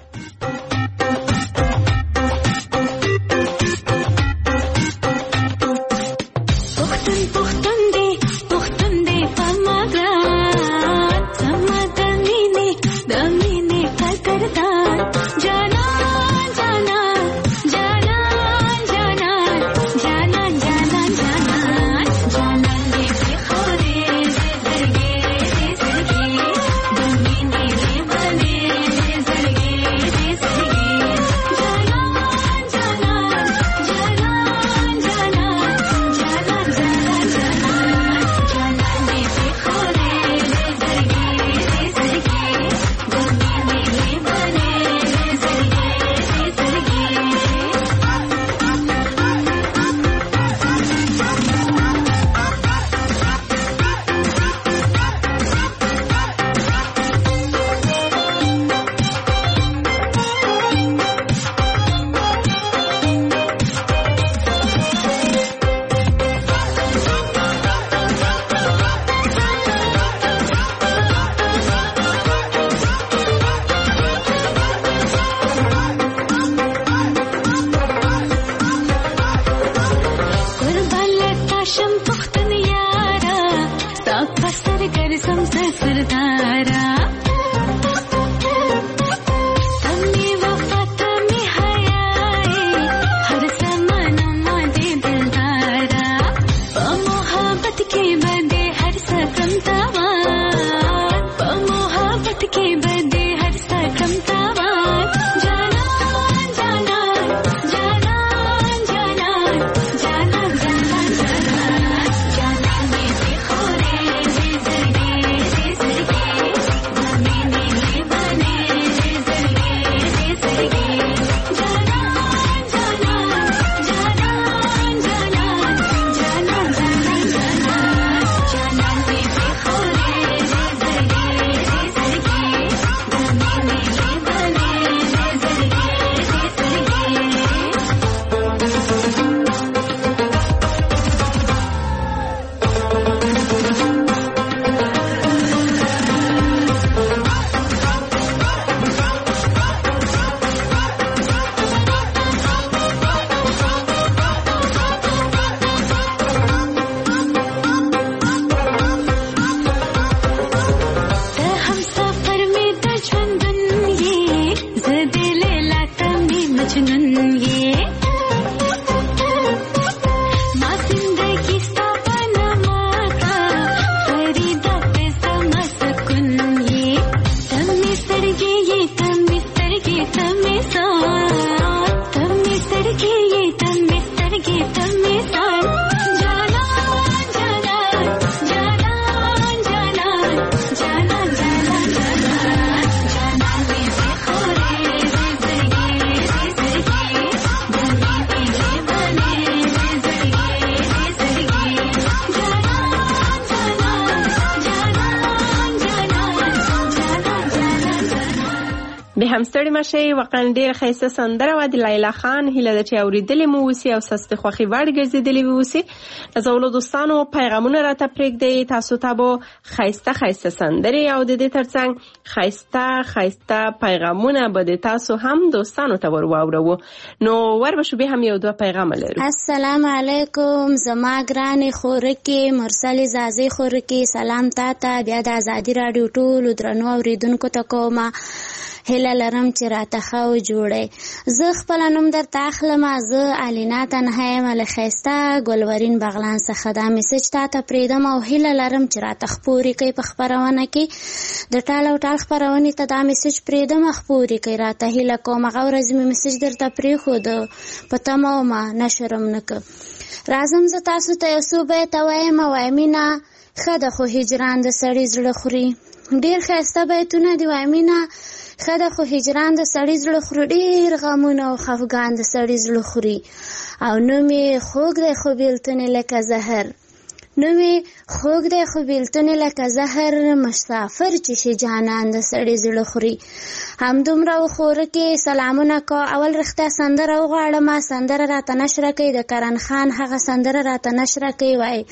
هم ستړي مشي واقعا ډېر ښایسته سندره وه د لیلا خان. هیله ده چې اورېدلې مو اوسي او ستاسو د خوښې وړ ګرځېدلې وي اوسي. زولو دوستانو پیغامونه راته پرېږدئ، تاسو ته به ښایسته ښایسته سندرې او د دې ترڅنګ ښایسته ښایسته پیغامونه به د تاسو هم دوستانو ته ور واورو. نو ور به شو بیا هم یو دوه پیغامه لرو. السلام علیکم زما ګرانې خورکې مرسل زازي خورکې، سلام تاته بیا د ازادي راډیو ټولو درنو اوریدونکو ته کومه. هیله لرم چې راته ښه وجوړئ. زه خپله نوم درته اخلم، زه الینا تنها یم له ښایسته ګلورین بغلان څخه. دا میسج تاته پرېږدم او هیله لرم چې راته خپورې کوئ په خپرونه کې. د ټال او ټال خپرونې ته دا میسج پرېږدم، خپورې کوئ راته هیله کوم. هغه ورځ مې میسج درته پرېښود په تمه ومه نشرم نه که. راځم زه تاسو ته یو څو بیته وایم. وایي مینه ښه ده خو هجران د سړي زړه خوري. ډېر ښایسته بیتونه دي. وایي مینه ښه ده خو هجران د سړي زړه خوري. ډېر غمونه او خفګان د سړي زړه خوري. او نوم یې خوږ دی خو بېلتون یې لکه زهر. نوم یې خوږ دی خو بېلتون یې لکه زهر. مسافر چې شي جانان د سړي زړه خوري. همدومره و خورکې سلامونه کو. اول رښتیا سندره وغواړم، سندره راته نشره کوي د کرن خان. هغه سندره راته نشره کوي. وایي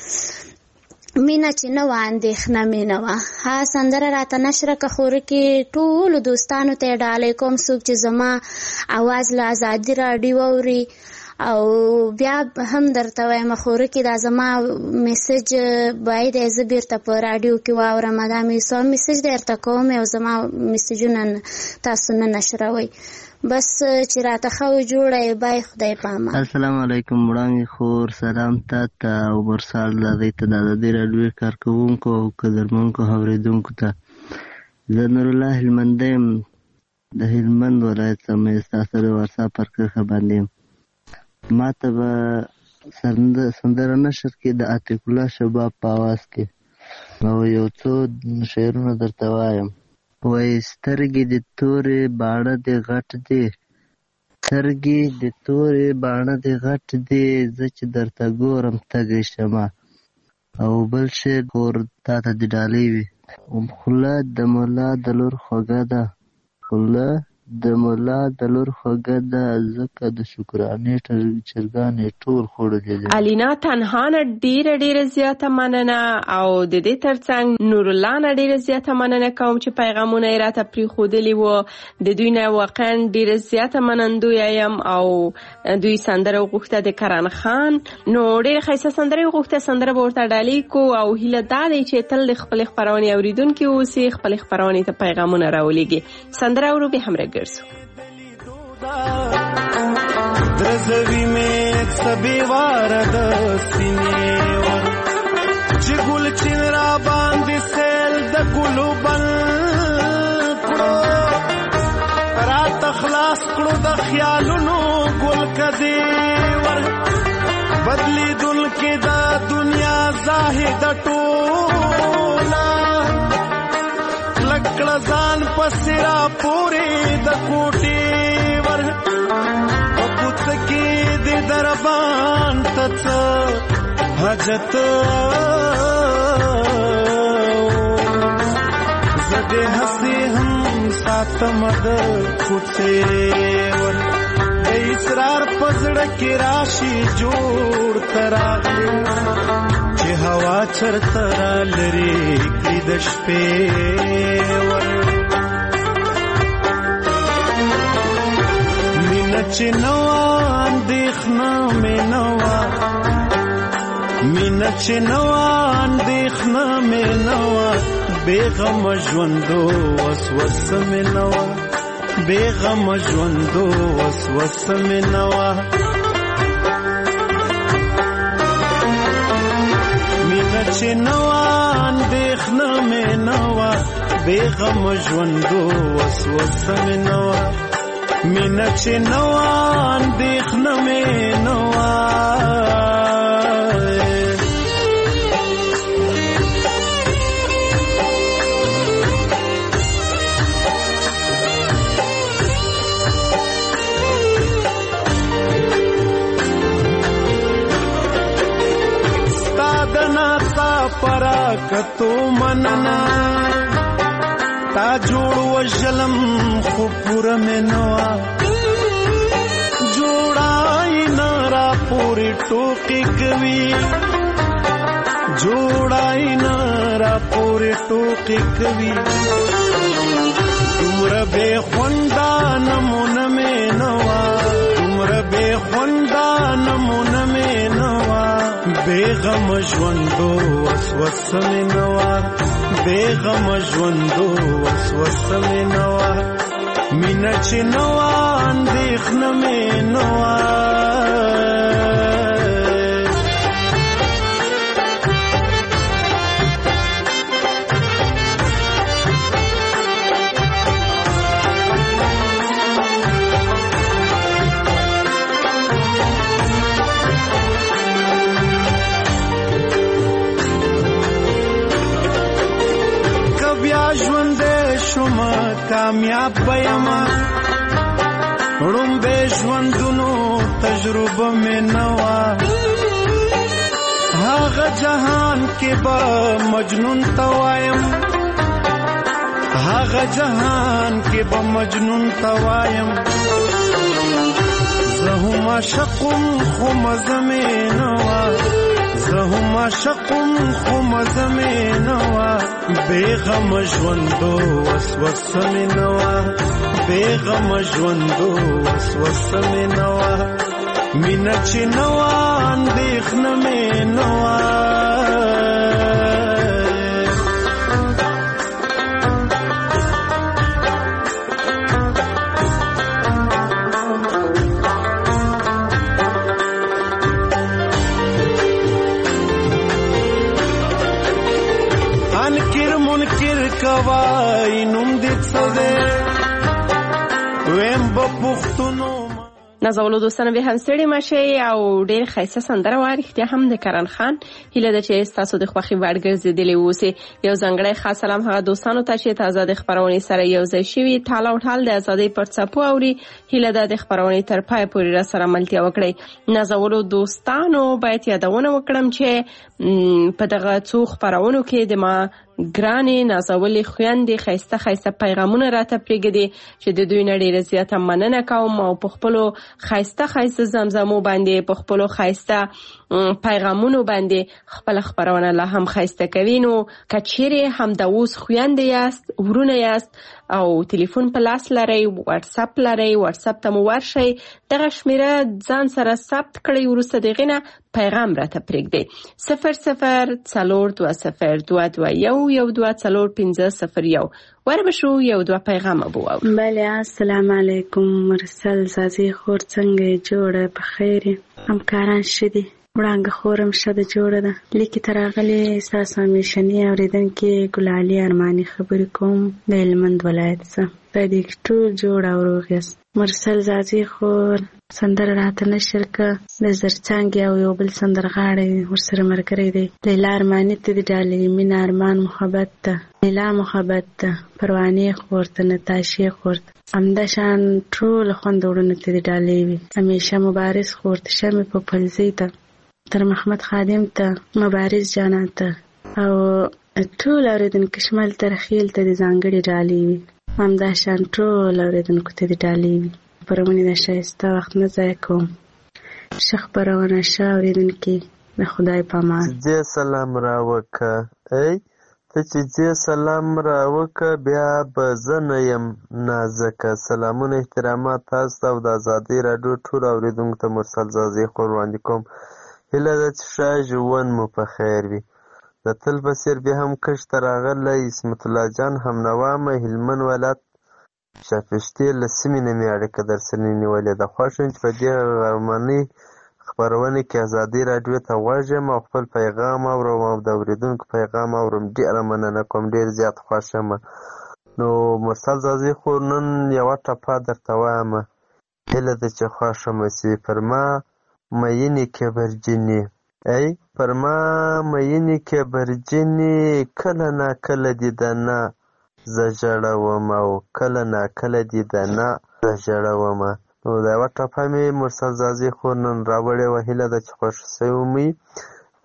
مینه چې نه وه اندېښنه مې نه وه. ها سندره راته نشره که خورکې ټولو دوستانو ته یې ډالۍ کوم څوک چې زما اواز له ازادي راډیو اوري. او بیا هم درته وایم خورکې دا زما میسج باید زه بیرته په راډیو کې واورم. دا مې څو میسج درته کوم او زما میسجونه تاسو نه نشروئ. بس چې راته ښه وجوړئ. بای خدای پامان. السلام علیکم وړاندې خور سلام تاته او مرسال دادی ته د ازادي راډیو کارکوونکو او قدرمنونکو اورېدونکو ته. زه نورالله هلمندی یم، د هلمند ولایت څخه مې ستاسو د واتساپ پر کرښه باندې یم. ما ته به سندره نشر کې د عتیق الله شباب په اواز کې او یو څو شعرونه درته وایم. وایي سترګې د تورې باڼه دې غټ دي، سترګې د تورې باڼه دې غټ دي، زه چې درته ګورم تږی شمه. او بل شعر خور تا ته د ډالۍ وي. خوله د ملا د لور خوږه ده، خوله د ملا د لور خوږه ده، ځکه د شکرانې چرګانې ټول خوړلې دي. الینا تنها نه ډیره ډیره زیاته مننه او د دې ترڅنګ نورالله نه ډیره زیاته مننه کوم چې پیغامونه یې راته پرېښودلي وو. د دوی نه واقعا ډیره زیاته منندویه یم او دوی سندره وغوښته د کرن خان. نو ډیره ښایسته سندره یې وغوښته، سندره به ورته ډالۍ کو او هیله دا دی چې تل د خپلې خپرونې اورېدونکي اوسي، خپلې خپرونې ته پیغامونه راولېږي. سندره ورو به هم راګرځو. درزوی میں سبی وارد سینے ور چې ګل چین را باندې سیل د ګلو بن کړو، را تخلاص کړو د خیالونو ګل کدی ور بدلی دل کې دا دنیا زاهد ټولا لکړه ځان پسرا پوری د کوټي ور کی دی دربان تت حجت زده ہستی ہم سات مد خود سے ور اسرار پزڑ کی راشی جوڑ تراغلی چه ہوا چرترا لری کی دش پہ ور چې نوا اندېښنه مې نوا مینه چې نوا اندېښنه مې نوا بېغمه ژوندو وسوسه مې نوا بېغمه ژوندو وسوسه مې نوا مینه چې نوا اندېښنه مې نوا بېغمه ژوندو وسوسه مې نوا مینه چې نوا اندېښنه مې نوا. ستا د ناڅاپه راکتو مننه تا جوړ وژلم خو پوره مې نه وه جوړای نه را پورې ټوکې کوي جوړای نه را پورې ټوکې کوي دومره بې خونده نمونه مې نه وه دومره بې خونده نمونه مې نه وه بې غمه ژوندو وسوسه مې نه وه بې غمه ژوندو وسوسه مې نه وه مینه چې نه وه اندېښنه مې نه وه کامیاب بېما ړومبې ژوندونو تجربه مې نه وه هغه جهان کې به مجنون ته وایم هغه جهان کې به مجنون ته وایم زه هم عاشقم خو مزه مې نه وه زه هم عاشقم خو مزه مې نه وه بې غمه ژوندو وسوسه مې نه وه بې غمه ژوندو وسوسه مې نه وه مینه چې نه وه اندېښنه مې نه وه کوای نوم دې څه دی ویم به پښتونو نازولو دوستانو به هم ستړي مشئ او ډېر ښایسته سندره وه رښتیا هم د کرن خان هیله ده چې ستاسو د خوښې وړ ګرځېدلې اوسئ یو ځانګړی خاص سلام هغه دوستانو ته چې تازه د خپرونې سره یو ځای شوي ټال او ټال د ازادۍ پر څپو اوري هیله ده د خپرونې تر پایه پورې راسره ملتیا وکړئ نازولو دوستانو باید یادونه وکړم چې په دغه څو خپرونو کې د ما ګرانې نازولې خویندې ښایسته ښایسته پیغامونه راته پرېږدي چې د دوی نه ډېره زیاته مننه کوم او په خپلو ښایسته ښایسته زمزمو باندې په خپلو ښایسته پیغامونو باندې خپله خپرونه لا هم ښایسته کوي نو که چیرې همدا اوس خویندې یاست ورونه یاست او تلیفون په لاس لرئ واتساپ لرئ واتساپ ته مو ورشئ دغه شمیره ځان سره ثبت کړئ وروسته د هغې نه پیغام راته پرېږدئ صفر صفر څلور دوه صفر دوه دوه یو یو دوه څلور پنځه صفر یو وربشو یو دوه پیغام ابو او بله السلام علیکم مرسل زازي خور څنګه جوړه په خیر همکاران شدي وړانګه خورم شده جوړه ده لیکي تراغلي ستاسو همیشني اورېدونکي ګلالي ارماني خبرې کوم د هلمند ولایت څخه په دې کې ټول جوړ او روغ یاست مرسل زازي خور سندره راته نشر که د زرڅانګې او یو بل سندرغاړی ورسره ملګری دی لیلا ارماني ته د ډالۍ مینه ارمان محبت ته لیلا محبت ته پروانې خور ته نتاشې خور ته همداشان ټول خوند وړونو ته د ډالۍ وي همیشه مبارز خور ته شمې په پلزۍ ته تر محمد خادم ته مبارز جانا ته او ټول اورېدونکو شمال تر خیل ته د ځانګړې ډالۍ وي همداشان ټول اورېدونکو ته د ډالۍ وي خپرونې د ښایسته وخت نه ضایع کوم ښه خپرونه ښه اورېدونکي د خدای په امان دې سلام راوکه ای ته چې دې سلام راوکه بیا به زه نه یم نازکه سلامونه احترامات تاسو ته او د ازادۍ راډیو ټول اورېدونکو ته مرسل زازي خور وړاندې کوم هیله ده چې ښه ژوند مو په خیر وي د تل په څېر بیا هم کښت ته راغلی اسمت الله جان همنوا مې هلمند ولایت شاپشتې له سیمې نه مې اړیکه در سره نیولې ده خوښ یم چې په دې غرمنۍ خپرونې کې ازادۍ راډیو ته غوږ یم او خپل پیغام اورم او د اورېدونکو پیغام اورم ډېره مننه کوم ډېر زیات خوښ یم نو مرسل زازي خو نن یوه ټپه درته وایم هیله ده چې خوښه مو سي پر ما مینې کبرجنې ای پر ما مینې کبرجنې کله ناکله دې د نه زه ژړوم او کله ناکله دې د نه زه ژړوم نو دا یوه ټپه مې مرسل زازي خور نن راوړې وه هیله ده چې خوښ شوی مې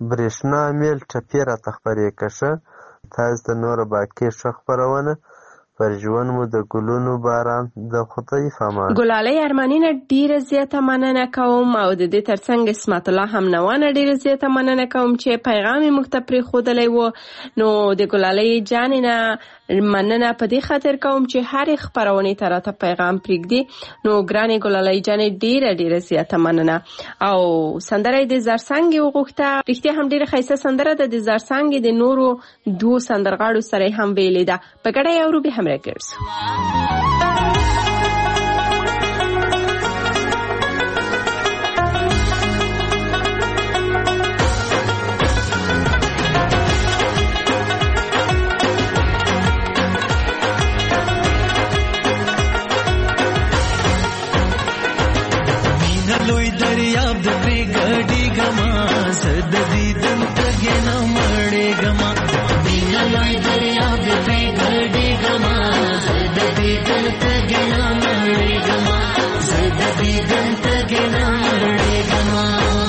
برېښنا میل ټپې راته خپرې که ښه تاسو ته نوره باقي ښه خپرونه پر ژوند مو د ګلونو باران د خدای فامان. ګلالۍ ارماني نه ډیره زیاته مننه کوم او د دې ترڅنګ اسمت الله هم نوانه ډیره زیاته مننه کوم چې پیغام یې موږ ته پرېښودلی و. نو د ګلالۍ جانې نه مننه په دې خاطر کوم چې هرې خپرونې ته راته پیغام پرېږدي. نو ګرانې ګلالۍ جانې ډیره ډیره زیاته مننه. او سندره یې د زرڅانګې وغوښته. رښتیا هم ډیره ښایسته سندره ده. د زرڅانګې د نورو دوو سندرغاړو سره یې هم ویلې ده. په ګډه یې اورو، بیا هم راګرځو. لوی دریاب د پریګړې ګما زد دیدن تګ نه مړې ګما. مینا لوی دریاب د پریګړې ګما زد دیدن تګ نه مړې ګما. زد دیدن تګ نه مړې ګما.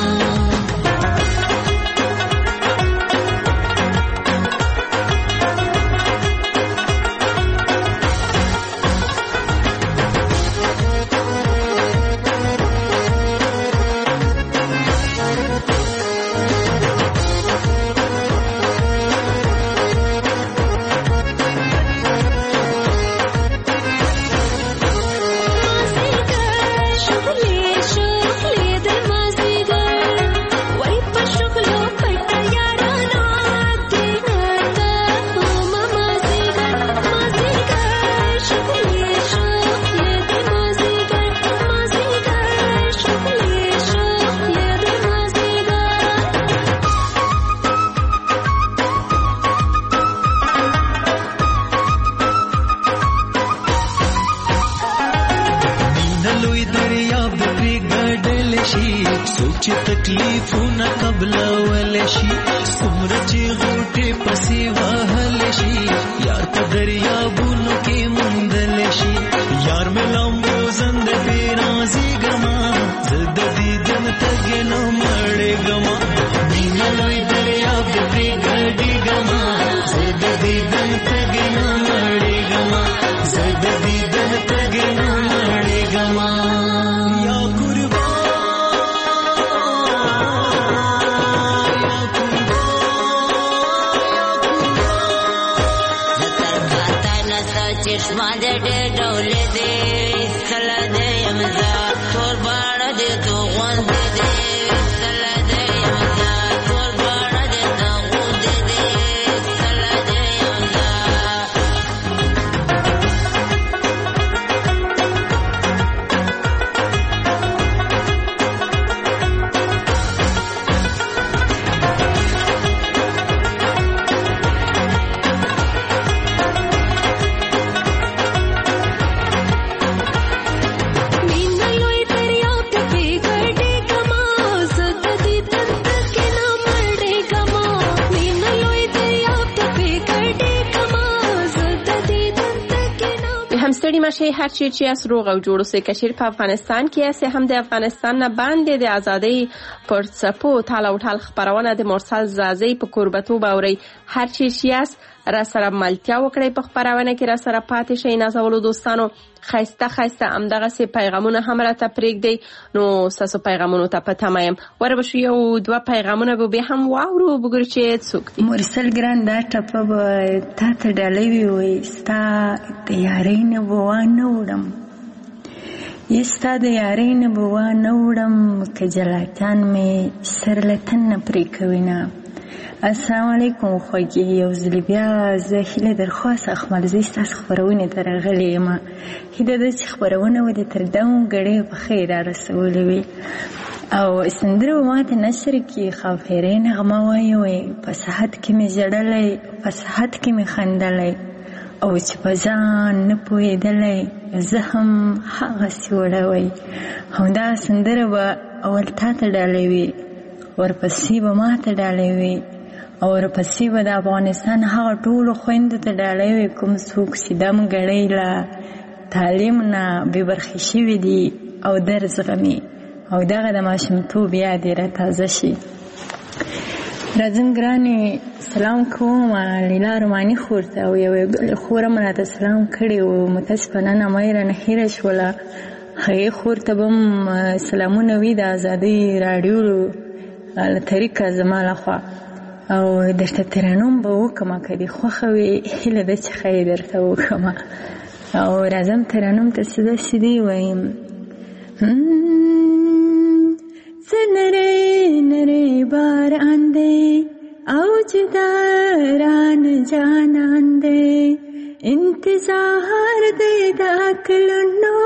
چې تکلیفونه قبلول شي څومره چې غوټې پسې وهل شي یار په دریابونو کې موندل شي یار مې لامبو زند پې رازیږما زه د دیدن تګ نه مړېږما مینه لوی دریاب د پرې ګډېږما زه د دیدن تګ نه مړېږما زه د دیدن تګ نه مړېږما. چشمه دې ډېر ډولې دي کله دې یم زه ټول باڼه دې تو غوندې دي کله دې یم زه ټول باڼه دې تو غوندې دي کله دې یم زه. ستړي مشه هر چی چې اس روغ او جوړ اوسئ. کچیر په افغانستان کې اسه هم د افغانستان نه باندې د ازادۍ پر څپو ټال او ټال خبرونه د مرسل زازي په قربتو باوري. هر چی چې اس را سره ملتیا وکړي په خبرونه کې را سره پاتې شي. نازولو دوستانو خایسته خایسته امدغه سي پیغامونه هم را ته پرېږدي. نو تاسو پیغامونو ته پته مایم ور بشو یو دوه پیغامونه به هم واورو وګورئ چې څوک دي. مرسل ګران دا ټپه به تا ته ډالۍ وي ستا د یارۍ نه به وانه وړم یې ستا د یارۍ نه به وانه وړم که جلاکان مې سر له تن نه پرې کوي نه. السلام علیکم خوږې یو ځل بیا زه هیله درخواست اخمل زه ستاسو خپرونې ته راغلې یم. هیله ده چې خپرونه ودې تر دونګړې په خیر رارسولې وي او سندره به ماته نشر کړي. خاپیرۍ نغمه وایي وایي په صحت کې مې ژړلی په صحت کې مې خندلی او چې په ځان نه پوهېدلی زه هم هغسې وړه وایي. همدا سندره به اول تا ته ډالۍ وي ورپسې به ماته ډالۍ وي او ورپسې به د افغانستان هغه ټولو خویندو ته ډالۍ وي کوم څوک چې دم ګړۍ له تعلیم نه بې برخې شوي دي او درس زغمي او دغه د ماشومتوب یاد یې را تازه شي. راځم ګرانې سلام کوم لیلا روماني خور ته او یوې بلې خور هم راته سلام کړی و متاسفانه نامه یې رانه هېره شوله هغې خور ته به هم سلامونه وي د ازادۍ راډیو له طریقه زما لخوا او درته ترنم به وکړمه که دې خوښه وي هیله ده چې ښه یې درته وکړمه او راځم ترنم ته څه داسې دی وایم څه نری نری باران دی او جدا ران جانان دی انتظار دی دا کلونو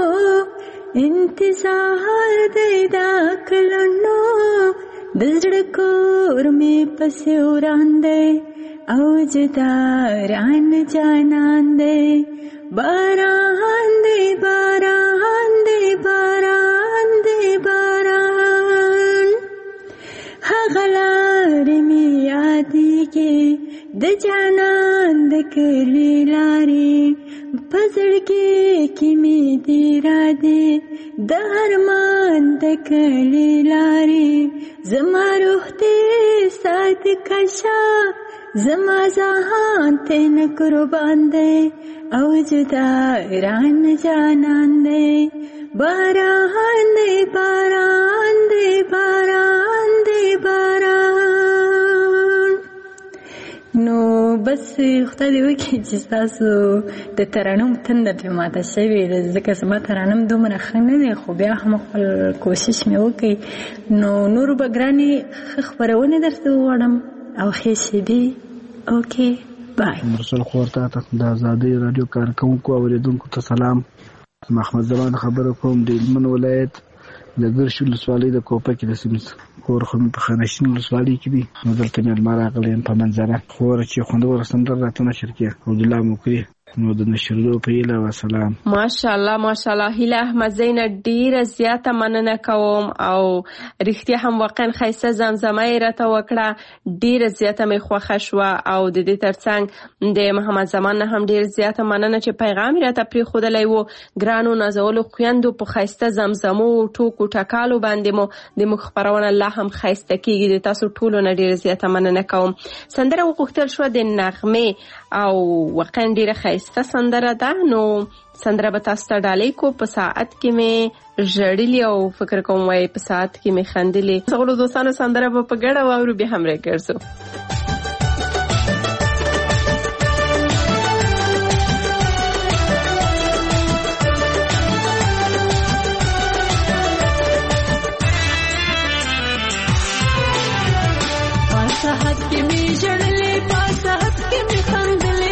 انتظار دی دا کلونو د زړه کور مې پسې وران دی او جدا ران جانان دی باران دی باران دی باران دی باران هغه لارې مې یادېږي د جانان د کلي لارې په زړګي کې مې دی رادې د ارمان د کلي لارې زما روح دې ساتي کشه زما ځان ته نه قربان دی او جدا ران جانان دی باران دی باران دی باران دی باران. نو بس خدای دې وکړي چې ستاسو د ترنم تنده پرې ماته شوې ده ځکه زما ترنم دومره ښه نه دی خو بیا هم خپل کوشش مې وکړي نو نورو به ګرانې ښه خپرونې درته وغواړم او ښې شېبې اوکې بای. مرسل خور ته د ازادۍ راډیو کارکوونکو اورېدونکو ته سلام. محمد زمان خبره کوم د هلمند ولایت د ګرشي ولسوالۍ د کوپکې د سیمې کور خو مې په خانشین ولسوالۍ کې دي نو دلته مې لمر راغلی یم په منظره خوره چې خوندوره سندره راته نشر کړي عبدالله موکري نو د نشرېدو په هیله وسلام. ماشاءالله ماشاءالله هیله احمد زینه ډیره زیاته مننه کوم او رښتیا هم واقعا ښایسته زمزمه یې راته وکړه ډیره زیاته مې خوښه شوه او د دې ترڅنګ د محمد زمان نه هم ډیره زیاته مننه چې پیغام یې راته پرېښودلی و ګرانو نازولو خویندو په ښایسته زمزمو ټوکو ټکالو باندې مو د موږ خپرونه لا هم ښایسته کېږي د تاسو ټولو نه ډیره زیاته مننه کوم. سندره وغوښتل شوه د نغمې او واقعا ډیره ښایسته سندره ده نو سندره به تاسو ته ډالۍ کو په ساعت کې مې ژړلي او فکر کوم وایي په ساعت کې مې خندلي ټولو دوستانو سندره به په ګډه واورو بیا هم راګرځو. په ساعت کې مې ژړلي په ساعت کې مې خندلي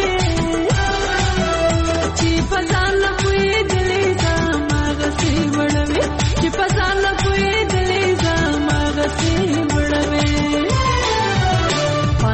چې په ځان نه پوهېدلې زما غسې وړوې چې په ځان نه پوهېدلې زما غسې وړوې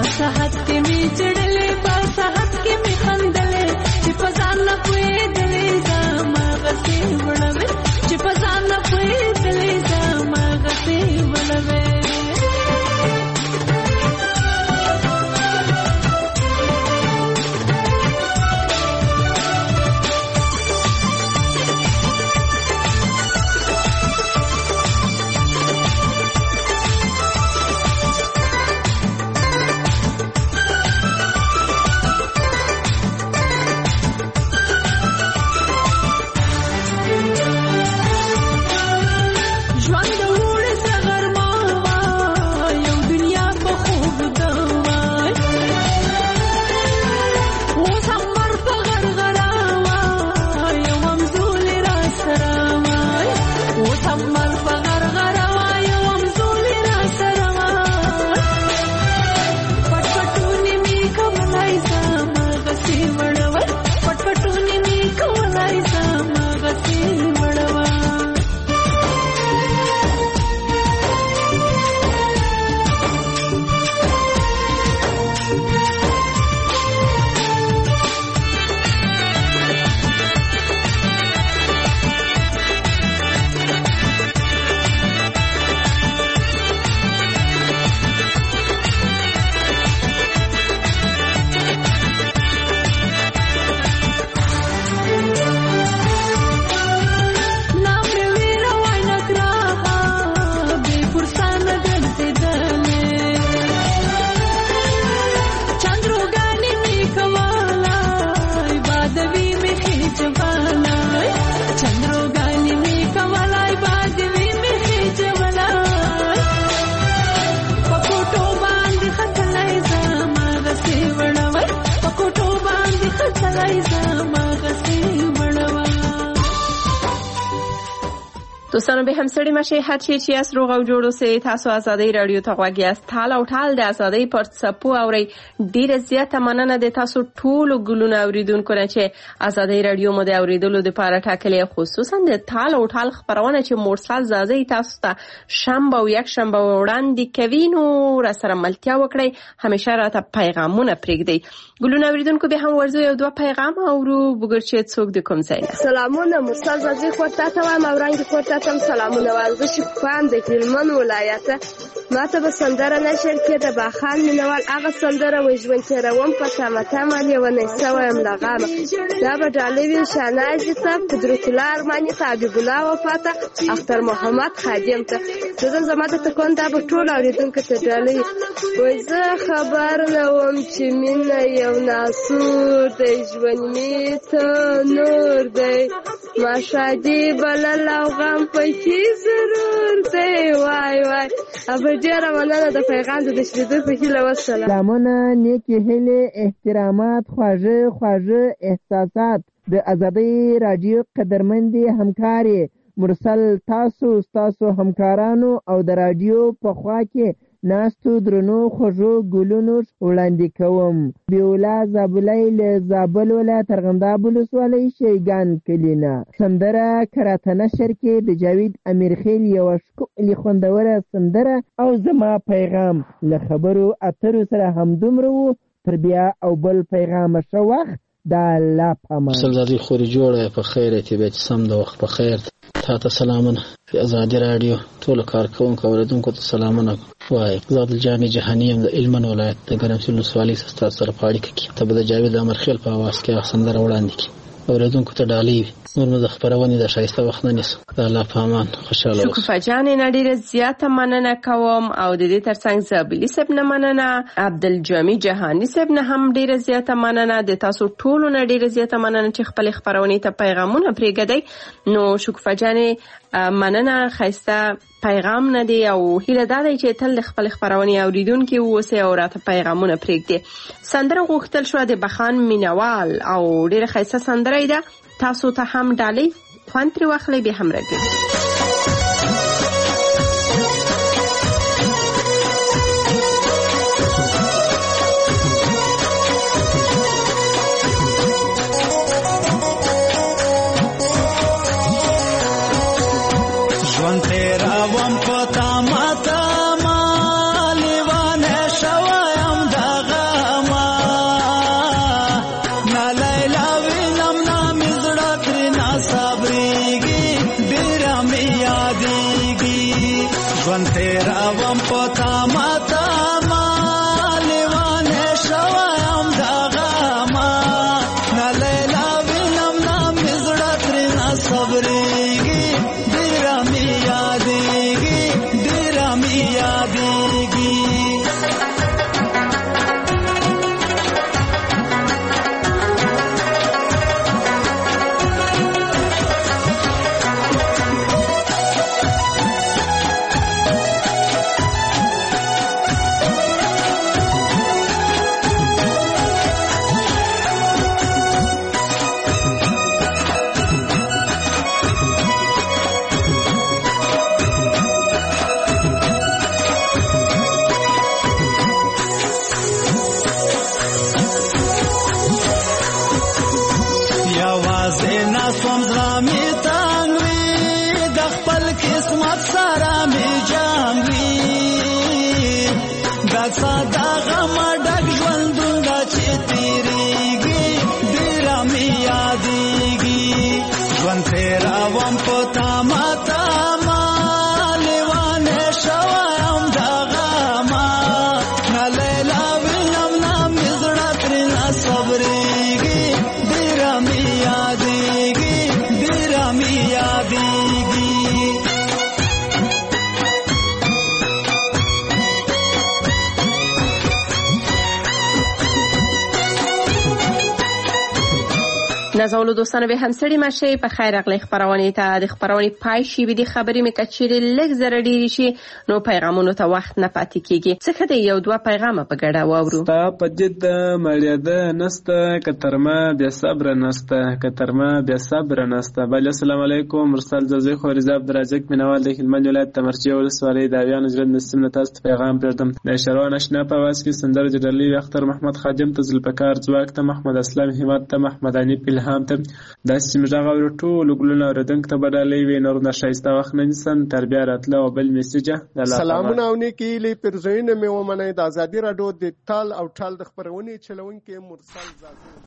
دوستانو به همسړي مشه هر چی چې اس روغ او جوړو سه تاسو ازادي رادیو ته غوږی است تال او ټال د ازادي پر څپو اوري ډیره زیاته مننه د تاسو ټولو ګلونه اوریدونکو نه چې ازادي رادیو مو د اوریدلو لپاره ټاکلې خصوصا د تال او ټال خبرونه چې مرسل زازي تاسو ته شنبه او یک شنبه وړاندې کوي نو را سره ملتیا وکړي همیشه راته پیغامونه پرېږدي ګلونه اوریدونکو به هم ورزو یو دوه پیغام اورو بګر چې څوک د کوم ځای نه سلامونه مرسل زازي خو تاسو وایم اورانګ خو تاسو سلامونه ورزش فان د هلمند ولایت ماته به سندره نشر کې د باخان مینوال هغه سندره و ژوند تیروم په تامه مالي و نه سویم لغامه دا به ډالوي شانازي ته قدرت الله ارماني ته حبیب الله وفاته اختر محمد خادم ته زه زما د تکون دا به ټول اوریدونکو ته ډالوي وای زه خبر نه وم چې مینه یو ناسور د ژوند می ته نور دی ما شادي بلل او غم پکې ضرور دی وای وای ابه ډیره مننه د پیغام د شریدو په هیله وسلام سلامونه نیکی هیله احترامات خواږه خواږه احساسات د ازادي رادیو قدرمندي همکاري مرسل تاسو تاسو همکارانو او د رادیو په خوا کې ناستو درنو خوږو ګلونو وړاندې کوم بیولا زابلای له زابل ولایت ارغنداب ولسوالۍ شیګان کلینا سندره کراته نشر کې د جاوید امیرخیل یو ښکلې خوندوره سندره او زما پیغام له خبرو اترو سره همدومره تر بیا او بل پیغام شو وخت دا الله پامان سلزادي خوري جوړه په خیر ته به سم د وخت په خیر تا ته سلامونه په ازادي رادیو ټول کارکونکو اوریدونکو ته سلامونه وای زاد الجامع جهانیم د علمن ولایت د ګرمسل ولسوالۍ ستاسو سره پاړی کې ته به جاوید امرخیل په आवाज کې سندره وړاندې کی اوریدونکو ته ډالۍ نور نو د خبرونه د شایسته وخت نه نیسو د الله پامان خوشاله اوسئ شکر جان نډیره زیاته مننه کوم او د دې ترڅنګ زابلی سب نه مننه عبدالجمی جهانی سب نه هم ډیره زیاته مننه د تاسو ټولو نه ډیره زیاته مننه چې خپل خبرونه ته پیغامونه پرېږدئ نو شکر جان مننه خیسته پیغام نه دی او هیله ده چې تل خپل خبرونه اوریدونکو اوسه او راته پیغامونه پرېږدي سندره غوښتل شو د بخان مینوال او ډیره خیسته سندره ده تاسو ته هم ډالۍ خوان تر واخلې به هم راګي نازولو دوستانو به همسړي مشه په خیر اغلی خبرونه ته د خبرونه پای شي وي د خبرې مې کچېرې لږ زره ډېری شي نو پیغامونو ته وخت نه پاتې کیږي څخه د یو دوه پیغامه په ګډه واورو. ستا په جد مړیده نسته کترما بیا صبر نسته کترما بیا صبر نسته. بل السلام علیکم مرسل زوزی خورزاب درازک مینوال د هلمند ولایت تمرچی ولسوالۍ د اویان ژوند نسیم نه تاسو پیغام پردم د شروان آشنا په واس کې سندره جړلی اختر محمد خادم ته زلپکار ځواک ته محمد اسلام همت ته محمد انی هم ته د سیمه غوړ ټول ګلونه اوردنګ ته بدلې وي نور نشایسته وخت نه انسان تربیه راتله او بل میسج د سلامونه او نیکی لی پرزوینه مې ومنه د ازادي راډیو د تال او ټال د خبرونې چلونکو مرسل زازي